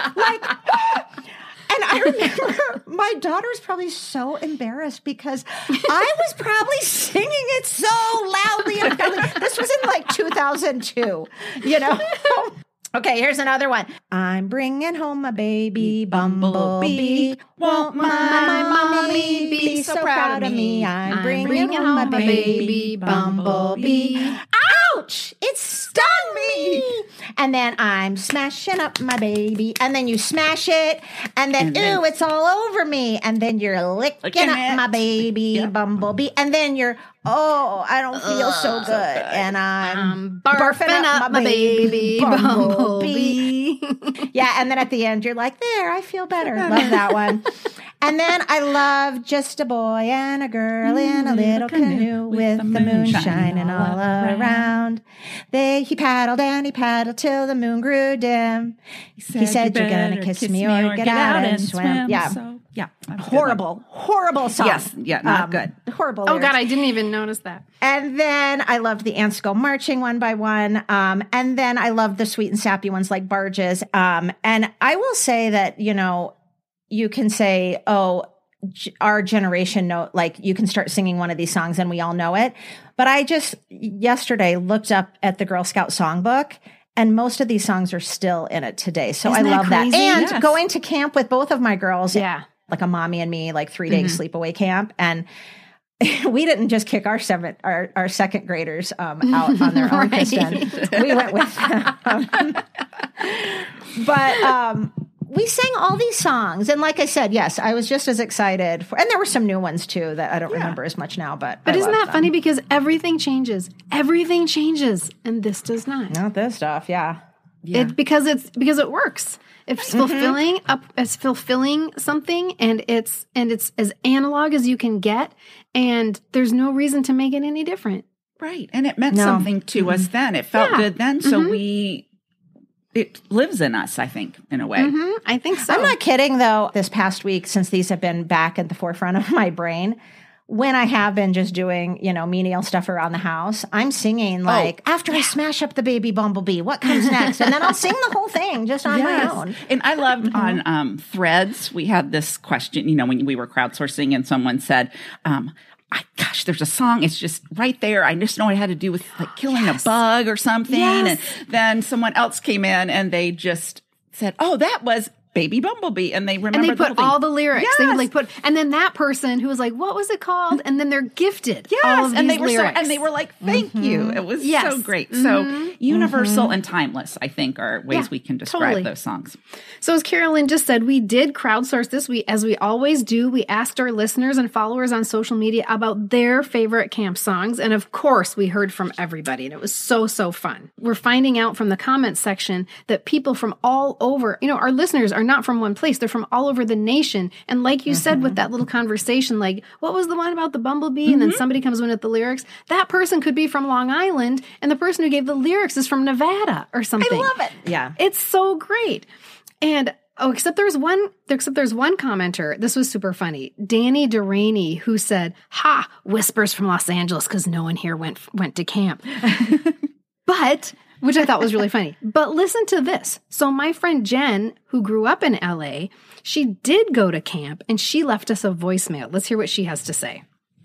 like, and I remember my daughter's probably so embarrassed because I was probably singing it so loudly and proudly. This was in like two thousand two, you know? Okay, here's another one. I'm bringing home a baby bumblebee. Won't my, my mommy be so proud of me? I'm, bringing, home a baby bumblebee. Ouch! It stung me. And then I'm smashing up my baby. And then you smash it. And then, And then- ooh, it's all over me. And then you're licking Licking up it. my baby Yeah. bumblebee. And then you're, oh, I don't feel so good. And I'm I'm barfing, up, my baby bumblebee. yeah, and then at the end, you're like, there, I feel better. Love that one. And then I love just a boy and a girl in a little canoe with the moon shining all around. They he paddled and he paddled till the moon grew dim. He said, you're gonna kiss me or get out and swim. Yeah. So, yeah. that was a good one. Horrible, horrible song. Yes, yeah, not Um, good. Horrible. Oh lyrics. God, I didn't even notice that. And then I loved the ants go marching one by one. Um, and then I loved the sweet and sappy ones like barges. Um, and I will say that, you know, you can say, oh, g- our generation know, like you can start singing one of these songs and we all know it. But I just yesterday looked up at the Girl Scout songbook and most of these songs are still in it today. So Isn't I that love that. crazy? And Yes. going to camp with both of my girls. Yeah. Like a mommy and me, like three day sleepaway camp. And we didn't just kick our seventh, our, our second graders um, out on their own Right. piston. We went with them. But um, we sang all these songs. And like I said, yes, I was just as excited. For, and there were some new ones too that I don't remember as much now. But But I isn't loved that funny? them. Because everything changes. Everything changes. And this does not. Not this stuff, yeah. It because it's because it works. It's Mm-hmm. fulfilling up it's fulfilling something and it's and it's as analog as you can get and there's no reason to make it any different. Right. And it meant No. something to us then. It felt Yeah. good then. So we, it lives in us, I think, in a way. Hmm, I think so. I'm not kidding though. This past week, since these have been back at the forefront of my brain, when I have been just doing, you know, menial stuff around the house, I'm singing like, oh, after yeah. I smash up the baby bumblebee, what comes next? And then I'll sing the whole thing just on yes. my own. And I loved mm-hmm. on um, Threads, we had this question, you know, when we were crowdsourcing and someone said, um, I, gosh, there's a song. It's just right there. I just know it had to do with like killing yes. a bug or something. Yes. And then someone else came in and they just said, oh, that was Baby Bumblebee, and they remember and they put the all the lyrics. Yes. They would like put, and then that person who was like, "What was it called?" And then they're gifted. Yes, all of and these they were lyrics. so, and they were like, "Thank mm-hmm. you." It was yes. so great. Mm-hmm. So universal mm-hmm. and timeless, I think, are ways yeah, we can describe totally. those songs. So as Carolyn just said, we did crowdsource this. We, as we always do, we asked our listeners and followers on social media about their favorite camp songs, and of course, we heard from everybody, and it was so so fun. We're finding out from the comments section that people from all over, you know, our listeners are not from one place. They're from all over the nation. And like you mm-hmm. said with that little conversation, like, what was the one about the bumblebee? Mm-hmm. And then somebody comes in with the lyrics. That person could be from Long Island, and the person who gave the lyrics is from Nevada or something. I love it. Yeah. It's so great. And oh, except there's one, except there's one commenter. This was super funny. Danny Deraney, who said, ha, whispers from Los Angeles because no one here went went to camp. But... which I thought was really funny. But listen to this. So my friend Jen, who grew up in L A, she did go to camp, and she left us a voicemail. Let's hear what she has to say.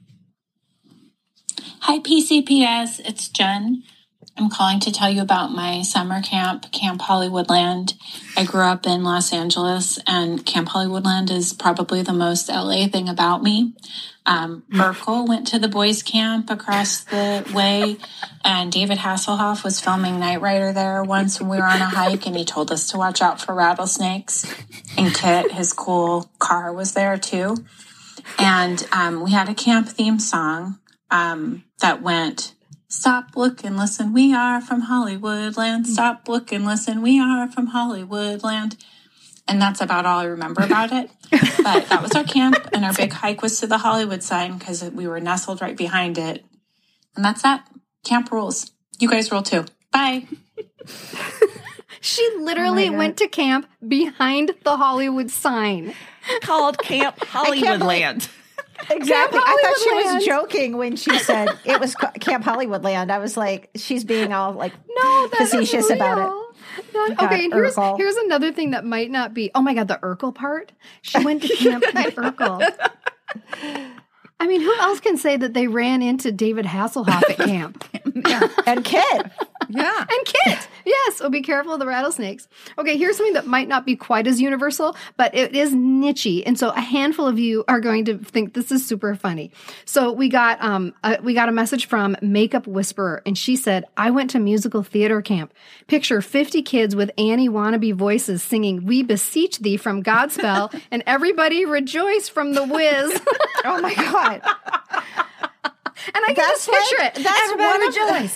Hi, P C P S. It's Jen. I'm calling to tell you about my summer camp, Camp Hollywoodland. I grew up in Los Angeles, and Camp Hollywoodland is probably the most L A thing about me. Um, Urkel went to the boys' camp across the way, and David Hasselhoff was filming Knight Rider there once when we were on a hike, and he told us to watch out for rattlesnakes. And Kit, his cool car, was there too. And um, we had a camp theme song um, that went, stop, look, and listen, we are from Hollywoodland. Stop, look, and listen, we are from Hollywoodland. And that's about all I remember about it. But that was our camp, and our big hike was to the Hollywood sign because we were nestled right behind it. And that's that. Camp rules. You guys rule too. Bye. She literally oh went to camp behind the Hollywood sign. Called Camp Hollywoodland. Exactly. I thought she was joking when she said it was Camp Hollywoodland. I was like, she's being all like no, facetious about it. Not, okay, and here's, here's another thing that might not be. Oh my God, the Urkel part. She went to camp with Urkel. I mean, who else can say that they ran into David Hasselhoff at camp? Yeah. And Kit. Yeah. And Kit. Yes. So be careful of the rattlesnakes. Okay, here's something that might not be quite as universal, but it is niche-y. And so a handful of you are going to think this is super funny. So we got um a, we got a message from Makeup Whisperer, and she said, I went to musical theater camp. Picture fifty kids with Annie wannabe voices singing We Beseech Thee from Godspell, and everybody rejoice from The Wiz. Oh my God. And I can that's just picture like, it. That's Everybody rejoice.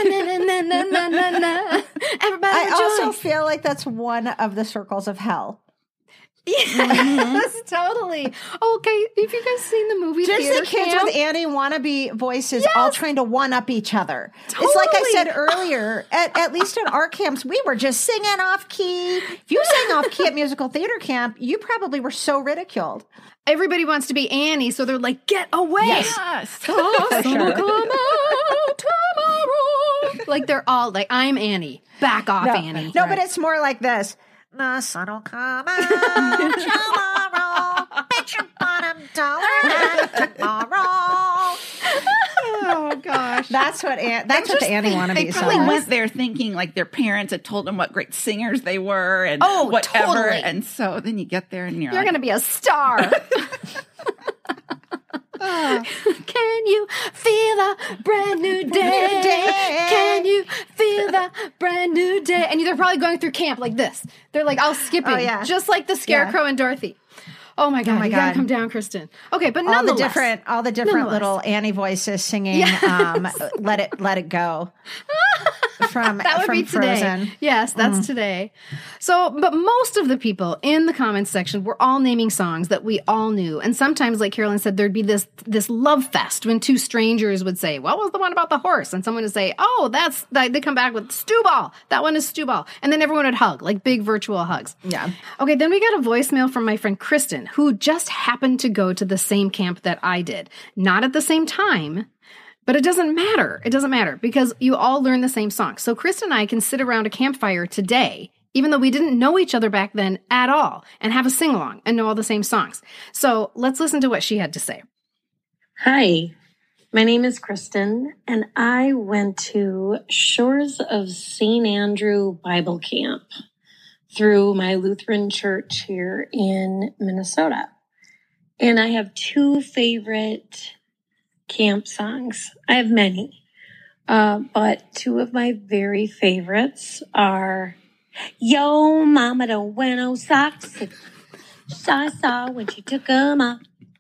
Everybody I rejoice. also feel like that's one of the circles of hell. Yes, mm-hmm. Totally. Okay, if you guys seen the movie Just Theater the kids Camp, with Annie wannabe voices yes. all trying to one-up each other. Totally. It's like I said earlier, at, at least at our camps, we were just singing off key. If you sang off key at musical theater camp, you probably were so ridiculed. Everybody wants to be Annie, so they're like, get away. Yes. Yes. Sure. Come out tomorrow. Like they're all like, I'm Annie. Back off, no, Annie. No, right. But it's more like this. The sun will come out tomorrow. Bet your bottom dollar tomorrow. Oh gosh, that's what An- that's what the Annie wannabe They song probably is. went there thinking like their parents had told them what great singers they were and oh, whatever, totally. And so then you get there and you're, you're like, going to be a star. Uh, can you feel the brand new day? day? Can you feel the brand new day? And they're probably going through camp like this. They're like all skipping, oh, yeah. just like the Scarecrow yeah. and Dorothy. Oh my God! Oh my you God. Gotta come down, Kristen. Okay, but all nonetheless, the different, all the different little Annie voices singing. Yes. Um, let it, let it go. from That would from be today. Frozen. Yes, that's Mm. today. So, but most of the people in the comments section were all naming songs that we all knew. And sometimes, like Carolyn said, there'd be this this love fest when two strangers would say, what was the one about the horse? And someone would say, oh, that's, they come back with Stew Ball. That one is Stew Ball. And then everyone would hug, like big virtual hugs. Yeah. Okay, then we got a voicemail from my friend Kristen, who just happened to go to the same camp that I did. Not at the same time, but it doesn't matter. It doesn't matter because you all learn the same song. So Kristen and I can sit around a campfire today, even though we didn't know each other back then at all, and have a sing-along and know all the same songs. So let's listen to what she had to say. Hi, my name is Kristen, and I went to Shores of Saint Andrew Bible Camp through my Lutheran church here in Minnesota. And I have two favorite camp songs. I have many, uh, but two of my very favorites are Yo Mama Don't Wear No Socks. I saw when she took 'em off.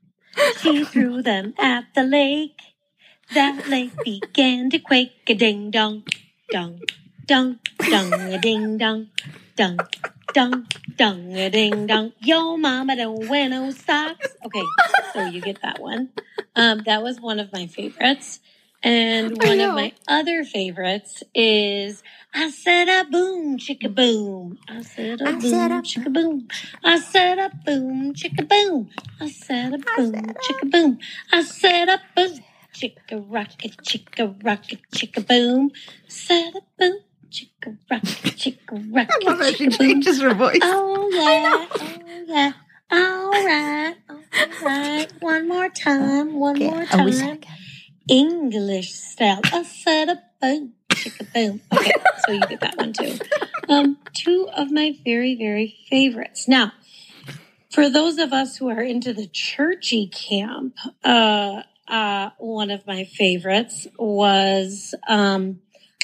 She threw them at the lake. That lake began to quake. A ding dong, dong, dong, dong, a ding dong, dong, dong, dong, a ding dong. Yo, mama don't wear no socks. Okay, so you get that one. Um, that was one of my favorites. And one of my other favorites is I said a boom, chicka boom. I said a boom, chicka boom. I said a boom, chicka boom. I said a boom, chicka boom. I said a boom, chicka rocket, chicka rocket, chicka boom. Said a boom, chicka rocket, chicka rocket, I love how she chicka boom. changes her voice. Oh yeah, oh yeah. All right, all right. One more time, one Okay, more oh, we time. sang. English style. I said a boom, chicka boom. Okay, so you get that one too. Um, two of my very, very favorites. Now, for those of us who are into the churchy camp, uh, uh, one of my favorites was um,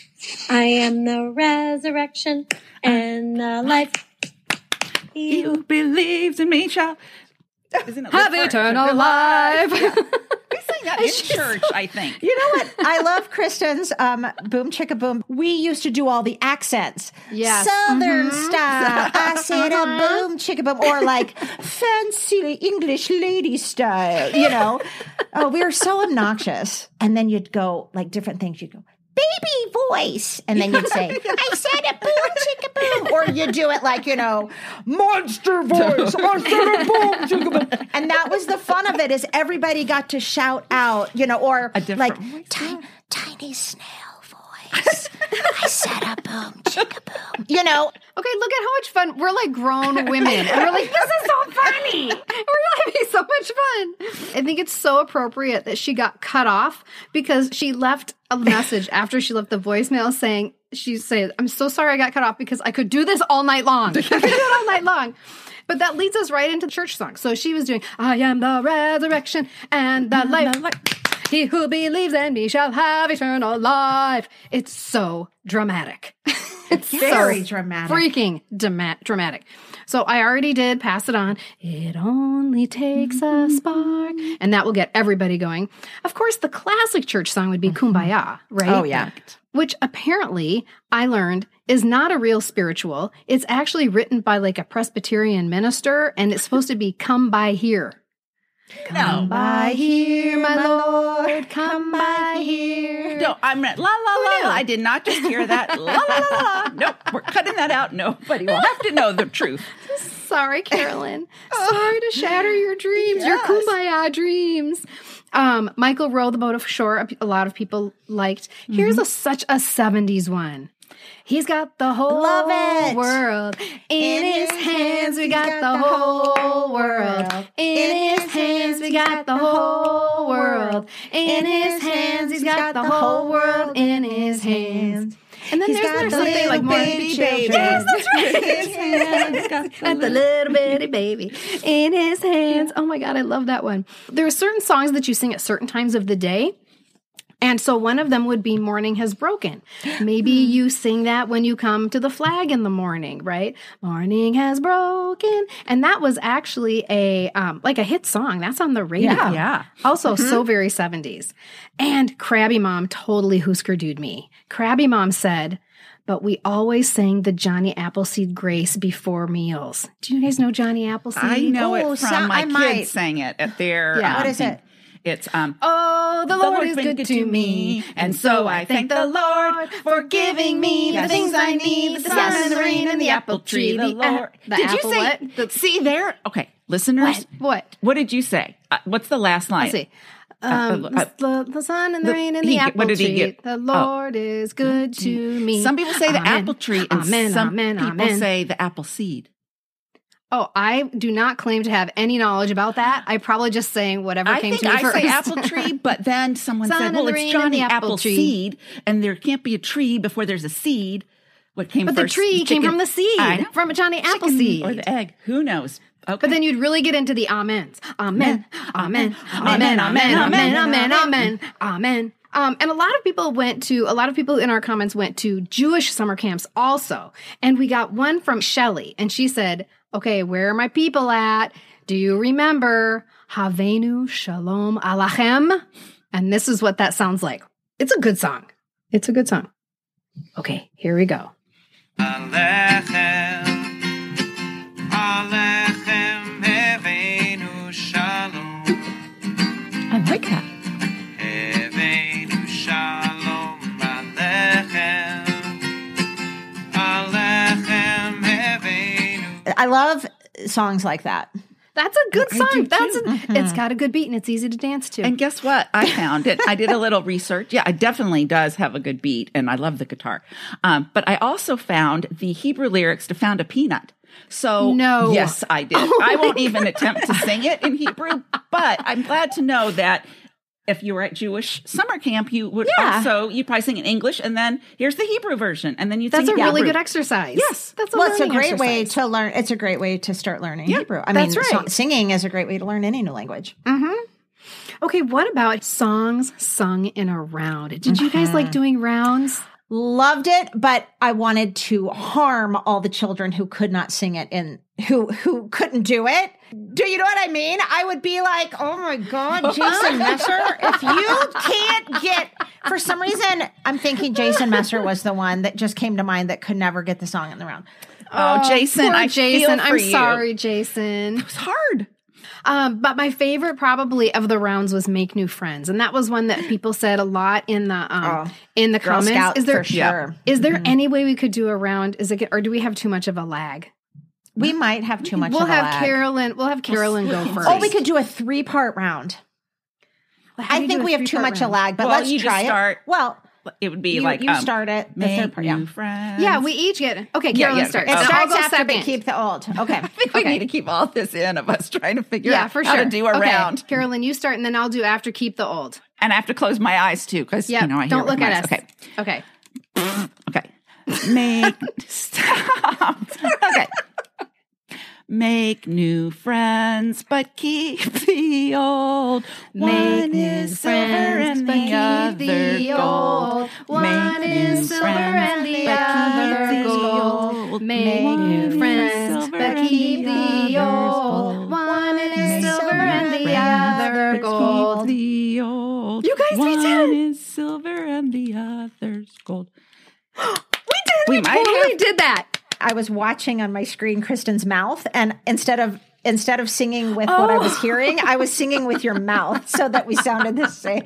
I am the resurrection and the life. He who believes in me shall Isn't it Have live eternal for- life. Yeah. We sang that in church, I think. You know what? I love Kristen's um, Boom Chicka Boom. We used to do all the accents. Yes. Southern Mhm. style. I said a boom chicka boom. Or like fancy English lady style, you know. Oh, we were so obnoxious. And then you'd go like different things. You'd go, baby voice. And then you'd say, I said a boom chicka boom. Or you do it like, you know, monster voice. I said a boom chicka boom. And that was the fun of it, is everybody got to shout out, you know, or A different like voice, tiny, tiny snail voice. I said a boom chicka boom. You know, Okay, look at how much fun. We're like grown women. And we're like, this is so funny. We're having so much fun. I think it's so appropriate that she got cut off because she left a message after she left the voicemail saying, she said, I'm so sorry I got cut off because I could do this all night long. I could do it all night long. But that leads us right into the church song. So she was doing, I am the resurrection and the life. He who believes in me shall have eternal life. It's so dramatic. It's very so dramatic. Freaking dema- dramatic. So I already did pass it on. It only takes a spark. And that will get everybody going. Of course, the classic church song would be Kumbaya, right? Oh, yeah. Which apparently I learned is not a real spiritual. It's actually written by like a Presbyterian minister, and it's supposed to be come by here. Come by here, my Lord, come by here. No, I'm not. La, la, la, la. I did not just hear that. La, la, la, la, la. Nope, we're cutting that out. Nobody will have to know the truth. Sorry, Carolyn. Sorry to shatter your dreams, your Yes. kumbaya dreams. Um, Michael Row, The Boat of Shore, a, a lot of people liked. Here's a such a seventies one. He's got the whole Love it. world in his hands. We got the whole world in his hands. We got the whole world in his hands. He's got the whole world in his hands. And then He's there's, got there's the something little like more baby baby. Yes, that's right. Got Got the little bitty baby in his hands. Oh my God, I love that one. There are certain songs that you sing at certain times of the day. And so one of them would be Morning Has Broken. Maybe you sing that when you come to the flag in the morning, right? Morning has broken. And that was actually a um, like a hit song. That's on the radio. Yeah. Yeah. Also so very seventies. And Krabby Mom totally Husker Du'd me. Krabby Mom said, but we always sang the Johnny Appleseed Grace before meals. Do you guys know Johnny Appleseed? I know Oh, it from so- my I kids might. sang it at their. Yeah. um, What is thing. it? It's um. Oh, the, The Lord Lord's is been good, good to to me, me, and so I thank the Lord for giving me the things I need, the sun and the rain and the apple tree. The The, Lord. the Did apple you say? what? The, See there? Okay, listeners. what? What? What did you say? Uh, what's the last line? Let's see. Um, uh, uh, the, the sun and the, the- rain and he- the apple what did he tree. get? The Oh. Lord is good to me. Some people say the Amen. apple tree, and Amen, some amen, people amen. say the apple seed. Oh, I do not claim to have any knowledge about that. I probably just saying whatever I came think to me I first. say apple tree, but then someone Sun said, and "Well, the it's rain and Johnny the apple apple tree." seed, and there can't be a tree before there's a seed." What came But the first? tree came chicken- from the seed, I know. from a Johnny Chicken Appleseed. or the egg. Who knows? Okay. But then you'd really get into the amens. Amen. Amen. Amen. Amen. Amen. Amen. Amen. Amen. Um, and a lot of people went to, a lot of people in our comments went to Jewish summer camps also. And we got one from Shelley. And she said, okay, where are my people at? Do you remember Havenu Shalom Alachem? And this is what that sounds like. It's a good song. It's a good song. Okay, here we go. Alechem, Alechem, Heveinu Shalom, I like that. Heveinu Shalom, Alechem, Alechem, Heveinu. I love songs like that. That's a good I song. do That's too. a, It's got a good beat and it's easy to dance to. And guess what? I found it. I did a little research. Yeah, it definitely does have a good beat, and I love the guitar. Um, but I also found the Hebrew lyrics to Found a Peanut. So, No. yes, I did. Oh I my won't even attempt to sing it in Hebrew, but I'm glad to know that if you were at Jewish summer camp, you would Yeah. also, you'd probably sing in English, and then here's the Hebrew version, and then you'd That's a sing really Hebrew. good exercise. Yes. That's a Well, it's a learning great way exercise. to learn. It's a great way to start learning Yeah, Hebrew. I that's mean, right. so- singing is a great way to learn any new language. Okay, what about songs sung in a round? Did you guys like doing rounds? Loved it, but I wanted to harm all the children who could not sing it and who who couldn't do it. Do you know what I mean? I would be like, "Oh my God, Jason Messer! If you can't get," for some reason, I'm thinking Jason Messer was the one that just came to mind that could never get the song in the round. Oh, Jason, Poor I Jason. feel for I'm you. sorry, Jason. It's hard. Um, but my favorite probably of the rounds was Make New Friends. And that was one that people said a lot in the um Oh, in the Girl comments. Scout is there for sure. is there any way we could do a round? Is it or do we have too much of a lag? We might have too much. We'll of a have lag. Carolyn. We'll have Carolyn go we can first. Oh, we could do a three part round. How do I you think do a we have too three-part much round? a lag, but Well, let's you just try start- it. Well, It would be you, like you um, start it. The Make third part, yeah. new friends. Yeah, we each get it. Okay, Yeah, Carolyn yeah, starts. okay. It So I'll starts go after, second. but keep the old. Okay. I think we Okay. need to keep all this in of us trying to figure Yeah, out for how sure. to do a Okay, round. Carolyn, you start, and then I'll do after keep the old. And I have to close my eyes too, because Yeah, you know I don't hear look with at my us. eyes. Okay. Okay, okay. Make stop. Okay. Make new friends, but keep the old. Make One new is silver friends, and but the keep other the gold. old. One Make is new silver friends, and the but keep other the gold. old. Make One new is friends, silver but and keep the other's old. gold. One is Make silver new and the friends, other but gold. Keep the old. You guys, we One did it. is silver and the other's gold. We did. We We, might totally have- did that. I was watching on my screen Kristen's mouth, and instead of instead of singing with what I was hearing, I was singing with your mouth so that we sounded the same.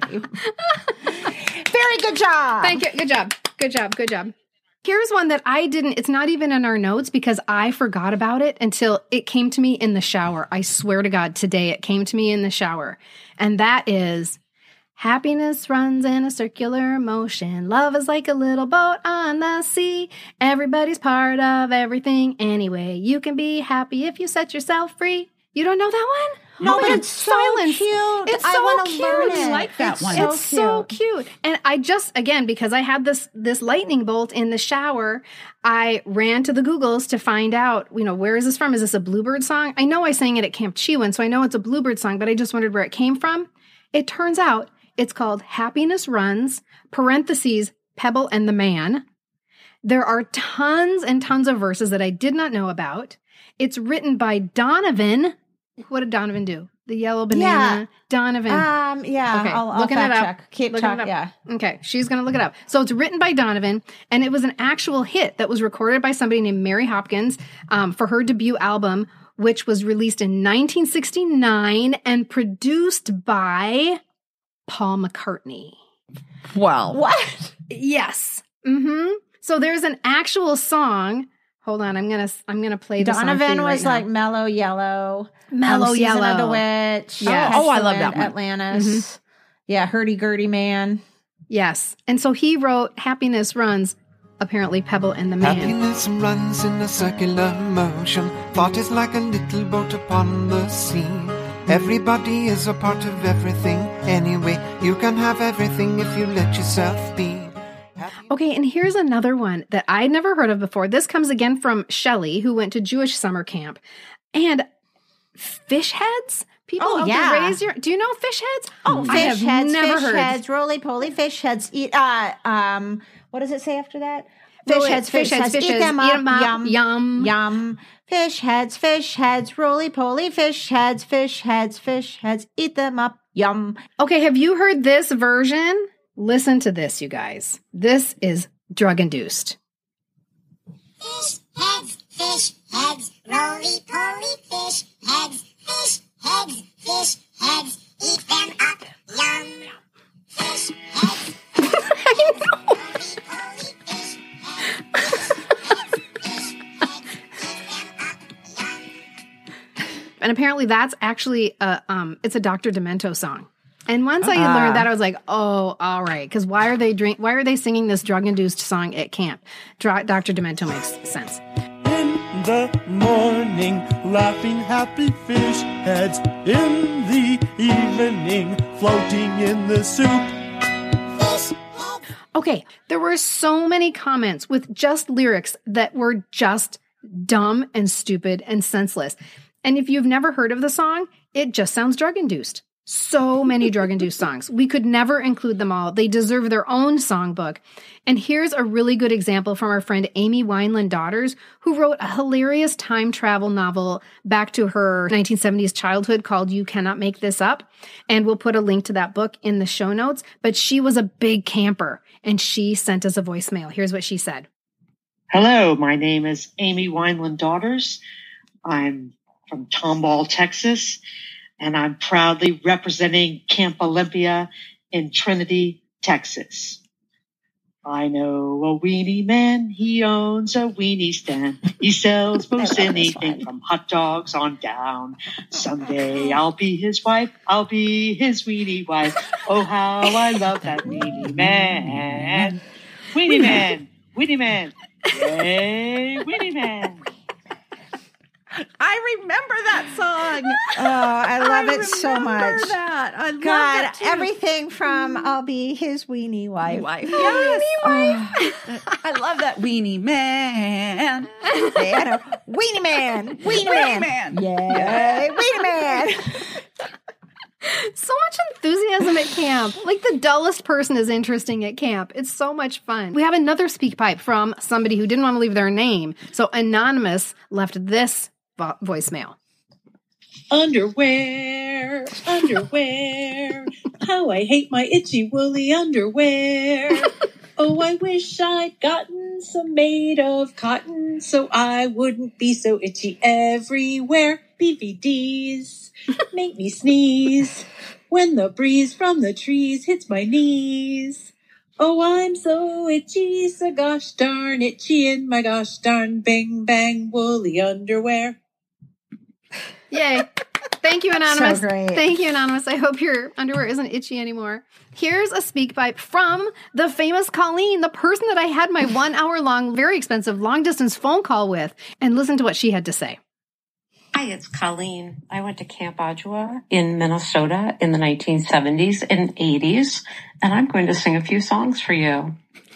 Very good job. Thank you. Good job. Good job. Good job. Here's one that I didn't, it's not even in our notes because I forgot about it until it came to me in the shower. I swear to God, today it came to me in the shower. And that is, happiness runs in a circular motion. Love is like a little boat on the sea. Everybody's part of everything anyway. You can be happy if you set yourself free. You don't know that one? No, Oh my but God, it's so cute. It's I so wanna cute. learn it. I like that It's one. So It's so cute. And I just, again, because I had this this lightning bolt in the shower, I ran to the Googles to find out, you know, where is this from? Is this a Bluebird song? I know I sang it at Camp Chewin, so I know it's a Bluebird song, but I just wondered where it came from. It turns out it's called Happiness Runs, parentheses, Pebble and the Man. There are tons and tons of verses that I did not know about. It's written by Donovan. What did Donovan do? The Yellow Banana. Yeah. Donovan. Um, yeah, Okay, I'll, I'll looking fact it up. check. Keep Looking talk, it up. yeah. Okay, she's going to look it up. So it's written by Donovan, and it was an actual hit that was recorded by somebody named Mary Hopkins um, for her debut album, which was released in nineteen sixty-nine and produced by Paul McCartney. Well, What? Yes. Mm-hmm. So there's an actual song. Hold on, I'm gonna I'm gonna play the song for Donovan you right was now. like Mellow Yellow. Mellow um, Season Yellow. of the Witch. Yeah. Catch Oh, I the love Wind, that one. Atlantis. Mm-hmm. Yeah, Hurdy Gurdy Man. Yes. And so he wrote Happiness Runs, apparently Pebble and the Man. Happiness runs in a circular motion. Thought is like a little boat upon the sea. Everybody is a part of everything. Anyway, you can have everything if you let yourself be. Okay, and here's another one that I'd never heard of before. This comes again from Shelley, who went to Jewish summer camp. And fish heads? People Oh, out yeah. there raise your... Do you know fish heads? Oh, I fish have heads, never fish heard. heads, roly-poly fish heads. Eat, uh, um, what does it say after that? Fish Roly- heads, fish, heads, fish eat heads, them eat up, 'em up, yum, yum. yum. Fish heads, fish heads, roly-poly fish heads, fish heads, fish heads, eat them up, yum. Okay, have you heard this version? Listen to this, you guys. This is drug-induced. Fish heads, fish heads, roly-poly fish heads, fish heads, fish heads, eat them up, yum. Fish heads, fish heads, roly-poly fish heads, fish heads, fish heads, eat them up, yum. And apparently that's actually a um it's a Doctor Demento song. And once I Ah. learned that, I was like, "Oh, all right." Because why are they drink? Why are they singing this drug-induced song at camp? Dr- Doctor Demento makes sense. In the morning, laughing happy fish heads. In the evening, floating in the soup. Okay, there were so many comments with just lyrics that were just dumb and stupid and senseless. And if you've never heard of the song, it just sounds drug-induced. So many drug-induced songs. We could never include them all. They deserve their own songbook. And here's a really good example from our friend Amy Wineland Daughters, who wrote a hilarious time travel novel back to her nineteen seventies childhood called You Cannot Make This Up. And we'll put a link to that book in the show notes. But she was a big camper, and she sent us a voicemail. Here's what she said. Hello, my name is Amy Wineland Daughters. I'm from Tomball, Texas, and I'm proudly representing Camp Olympia in Trinity, Texas. I know a weenie man, he owns a weenie stand. He sells most anything from hot dogs on down. Someday I'll be his wife, I'll be his weenie wife. Oh, how I love that weenie man. Weenie man, weenie man, yay, weenie man. I remember that song. Oh, I love I it so remember much. That. I love God, it too. everything from I'll be his weenie wife. Wife. Yes. Oh, I love that weenie man. yeah, no. Weenie man. Weenie, Weenie man. man. Yay, weenie man. So much enthusiasm at camp. Like the dullest person is interesting at camp. It's so much fun. We have another speak pipe from somebody who didn't want to leave their name. So Anonymous left this vo- voicemail. Underwear, underwear. How I hate my itchy woolly underwear. Oh, I wish I'd gotten some made of cotton so I wouldn't be so itchy everywhere. B V Ds make me sneeze when the breeze from the trees hits my knees. Oh, I'm so itchy, so gosh darn itchy in my gosh darn bang bang woolly underwear. Yay. Thank you, Anonymous. So great. Thank you, Anonymous. I hope your underwear isn't itchy anymore. Here's a speak pipe from the famous Colleen, the person that I had my one hour long, very expensive long distance phone call with. And listen to what she had to say. Hi, it's Colleen. I went to Camp Adjoa in Minnesota in the nineteen seventies and eighties, and I'm going to sing a few songs for you.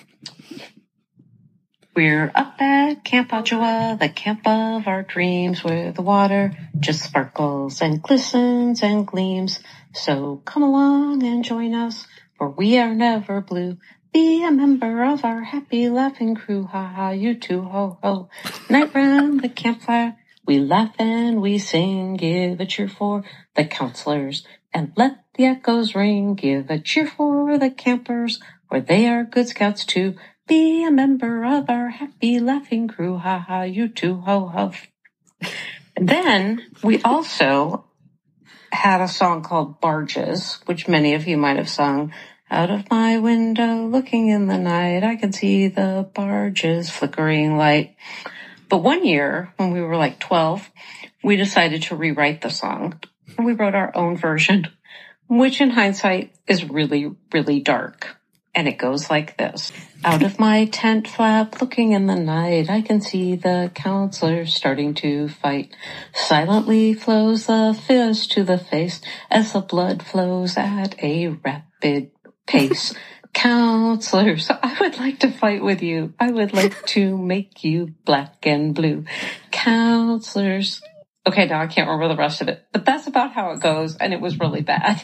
We're up at Camp Adjoa, the camp of our dreams, where the water just sparkles and glistens and gleams. So come along and join us, for we are never blue. Be a member of our happy laughing crew. Ha ha, you too, ho ho. Night round the campfire, We laugh and we sing, give a cheer for the counselors, and let the echoes ring. Give a cheer for the campers, for they are good scouts too. Be a member of our happy laughing crew. Ha ha, you too, ho ho. And then we also had a song called Barges, which many of you might have sung. Out of my window, looking in the night, I can see the barges flickering light. But one year, when we were like twelve, we decided to rewrite the song. We wrote our own version, which in hindsight is really, really dark. And it goes like this. Out of my tent flap, looking in the night, I can see the counselors starting to fight. Silently flows the fist to the face as the blood flows at a rapid pace. Counselors, I would like to fight with you. I would like to make you black and blue. Counselors. Okay, now I can't remember the rest of it, but that's about how it goes, and it was really bad.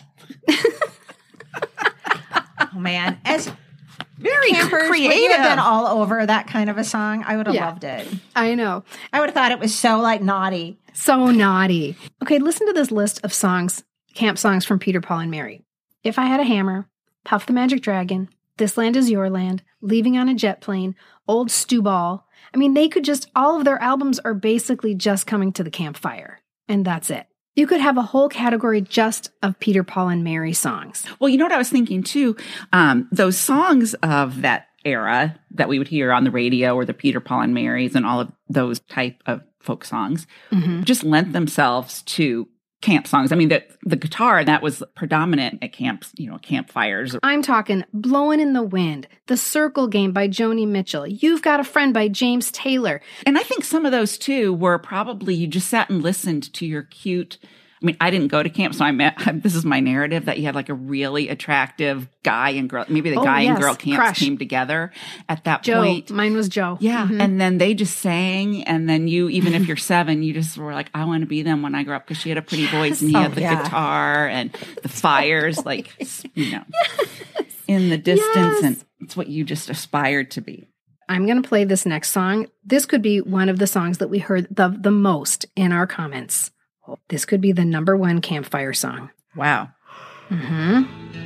Oh, man. As very campers, would you creative. have been all over that kind of a song? I would have Yeah. loved it. I know. I would have thought it was so, like, naughty. So naughty. Okay, listen to this list of songs, camp songs from Peter, Paul, and Mary. If I Had a Hammer, Puff the Magic Dragon, This Land Is Your Land, Leaving on a Jet Plane, Old Stew Ball. I mean, they could just, all of their albums are basically just coming to the campfire. And that's it. You could have a whole category just of Peter, Paul, and Mary songs. Well, you know what I was thinking too? Um, those songs of that era that we would hear on the radio, or the Peter, Paul, and Marys and all of those type of folk songs, Mm-hmm. just lent themselves to camp songs. I mean, the, the guitar, that was predominant at camps, you know, campfires. I'm talking Blowin' in the Wind, The Circle Game by Joni Mitchell, You've Got a Friend by James Taylor. And I think some of those too were probably, you just sat and listened to your cute, I mean, I didn't go to camp, so I met, this is my narrative, that you had like a really attractive guy and girl, maybe the Oh, guy yes, and girl camps crush. came together at that Joe, point. mine was Joe. Yeah. Mhm. And then they just sang. And then you, even if you're seven, you just were like, I want to be them when I grow up, because she had a pretty voice and he Oh, had the yeah. guitar and the fires, like, you know, in the distance. Yes. And it's what you just aspired to be. I'm going to play this next song. This could be one of the songs that we heard the, the most in our comments. This could be the number one campfire song. Wow. Mm-hmm.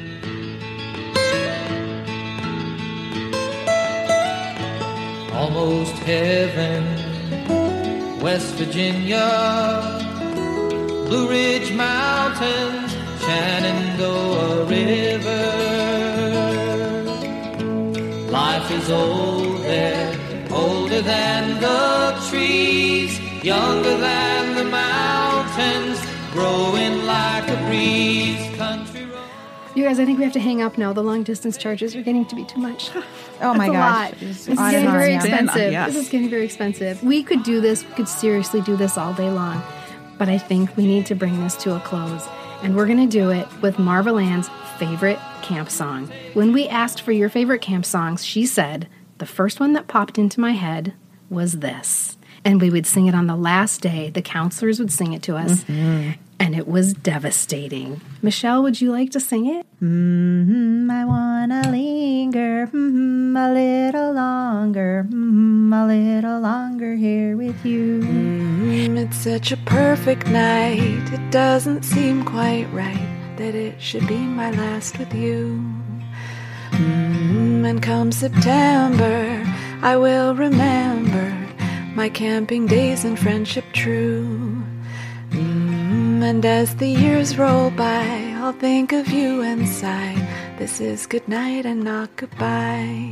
Almost heaven, West Virginia, Blue Ridge Mountains, Shenandoah River. Life is old there, older than the trees, younger than the mountains, growing like a breeze. Country road. You guys, I think we have to hang up now. The long distance charges are getting to be too much. Oh, my That's a gosh. lot. It's This is on getting and on, very yeah. expensive. Yes. This is getting very expensive. We could do this. We could seriously do this all day long. But I think we need to bring this to a close. And we're going to do it with Marva Ann's favorite camp song. When we asked for your favorite camp songs, she said, the first one that popped into my head was this. And we would sing it on the last day. The counselors would sing it to us. Mm-hmm. And it was devastating. Michelle, would you like to sing it? Mm-hmm, I wanna linger mm-hmm, a little longer, mm-hmm, a little longer here with you. Mm, it's such a perfect night. It doesn't seem quite right that it should be my last with you. Mm, and come September, I will remember my camping days and friendship true. Mm, and as the years roll by, I'll think of you and sigh. This is goodnight and not goodbye.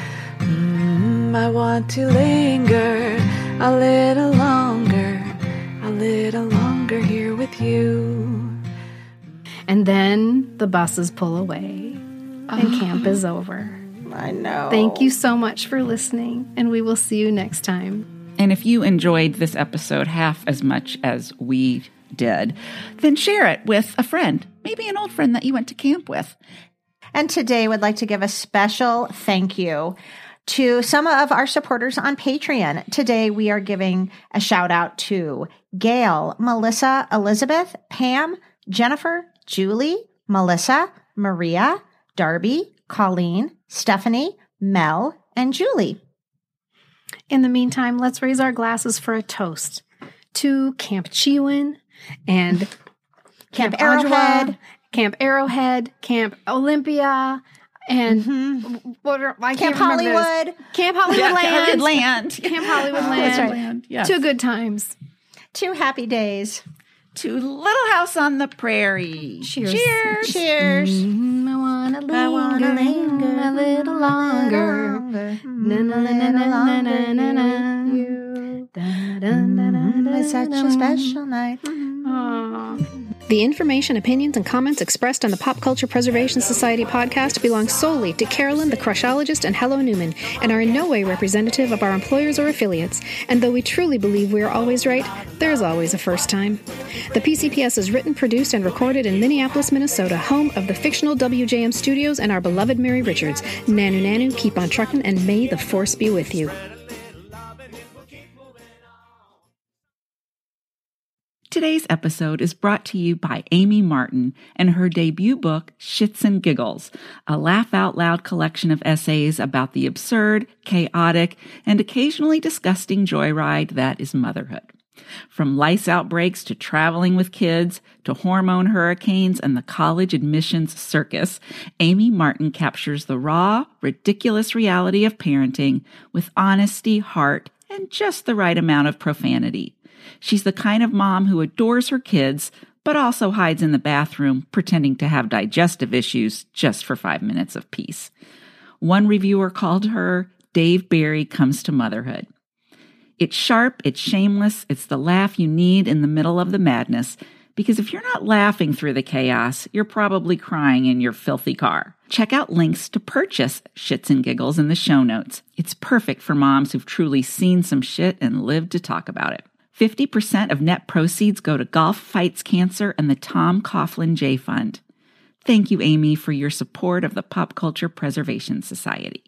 Mm, I want to linger a little longer, a little longer here with you. And then the buses pull away and camp is over. I know. Thank you so much for listening, and we will see you next time. And if you enjoyed this episode half as much as we did, then share it with a friend, maybe an old friend that you went to camp with. And today would like to give a special thank you to some of our supporters on Patreon. Today we are giving a shout out to Gail, Melissa, Elizabeth, Pam, Jennifer, Julie, Melissa, Maria, Darby, Colleen, Stephanie, Mel, and Julie. In the meantime, let's raise our glasses for a toast to Camp Chiwin and Camp Camp Arrowhead. Adwa, Camp Arrowhead, Camp Olympia, and Mm-hmm. what are, I Camp can't remember Hollywood. this. Camp Hollywood Yeah, Land. Hollywood Land. Camp Hollywood Oh, Land. that's right. Land, yes. Two good times. Two happy days. To Little House on the Prairie. Cheers. Cheers. Cheers. Mm, I wanna linger, I wanna linger a little longer. Na, na, na, na, na, na, na, na. Da, da, da, da, da, It's such a special night. Aw. The information, opinions, and comments expressed on the Pop Culture Preservation Society podcast belong solely to Carolyn, the Crushologist, and Hello Newman, and are in no way representative of our employers or affiliates. And though we truly believe we are always right, there is always a first time. The P C P S is written, produced, and recorded in Minneapolis, Minnesota, home of the fictional W J M Studios and our beloved Mary Richards. Nanu Nanu, keep on truckin', and may the force be with you. Today's episode is brought to you by Amy Martin and her debut book, Shits and Giggles, a laugh-out-loud collection of essays about the absurd, chaotic, and occasionally disgusting joyride that is motherhood. From lice outbreaks to traveling with kids to hormone hurricanes and the college admissions circus, Amy Martin captures the raw, ridiculous reality of parenting with honesty, heart, and just the right amount of profanity. She's the kind of mom who adores her kids, but also hides in the bathroom pretending to have digestive issues just for five minutes of peace. One reviewer called her Dave Barry Comes to Motherhood. It's sharp, it's shameless, it's the laugh you need in the middle of the madness, because if you're not laughing through the chaos, you're probably crying in your filthy car. Check out links to purchase Shits and Giggles in the show notes. It's perfect for moms who've truly seen some shit and lived to talk about it. fifty percent of net proceeds go to Golf Fights Cancer and the Tom Coughlin J Fund. Thank you, Amy, for your support of the Pop Culture Preservation Society.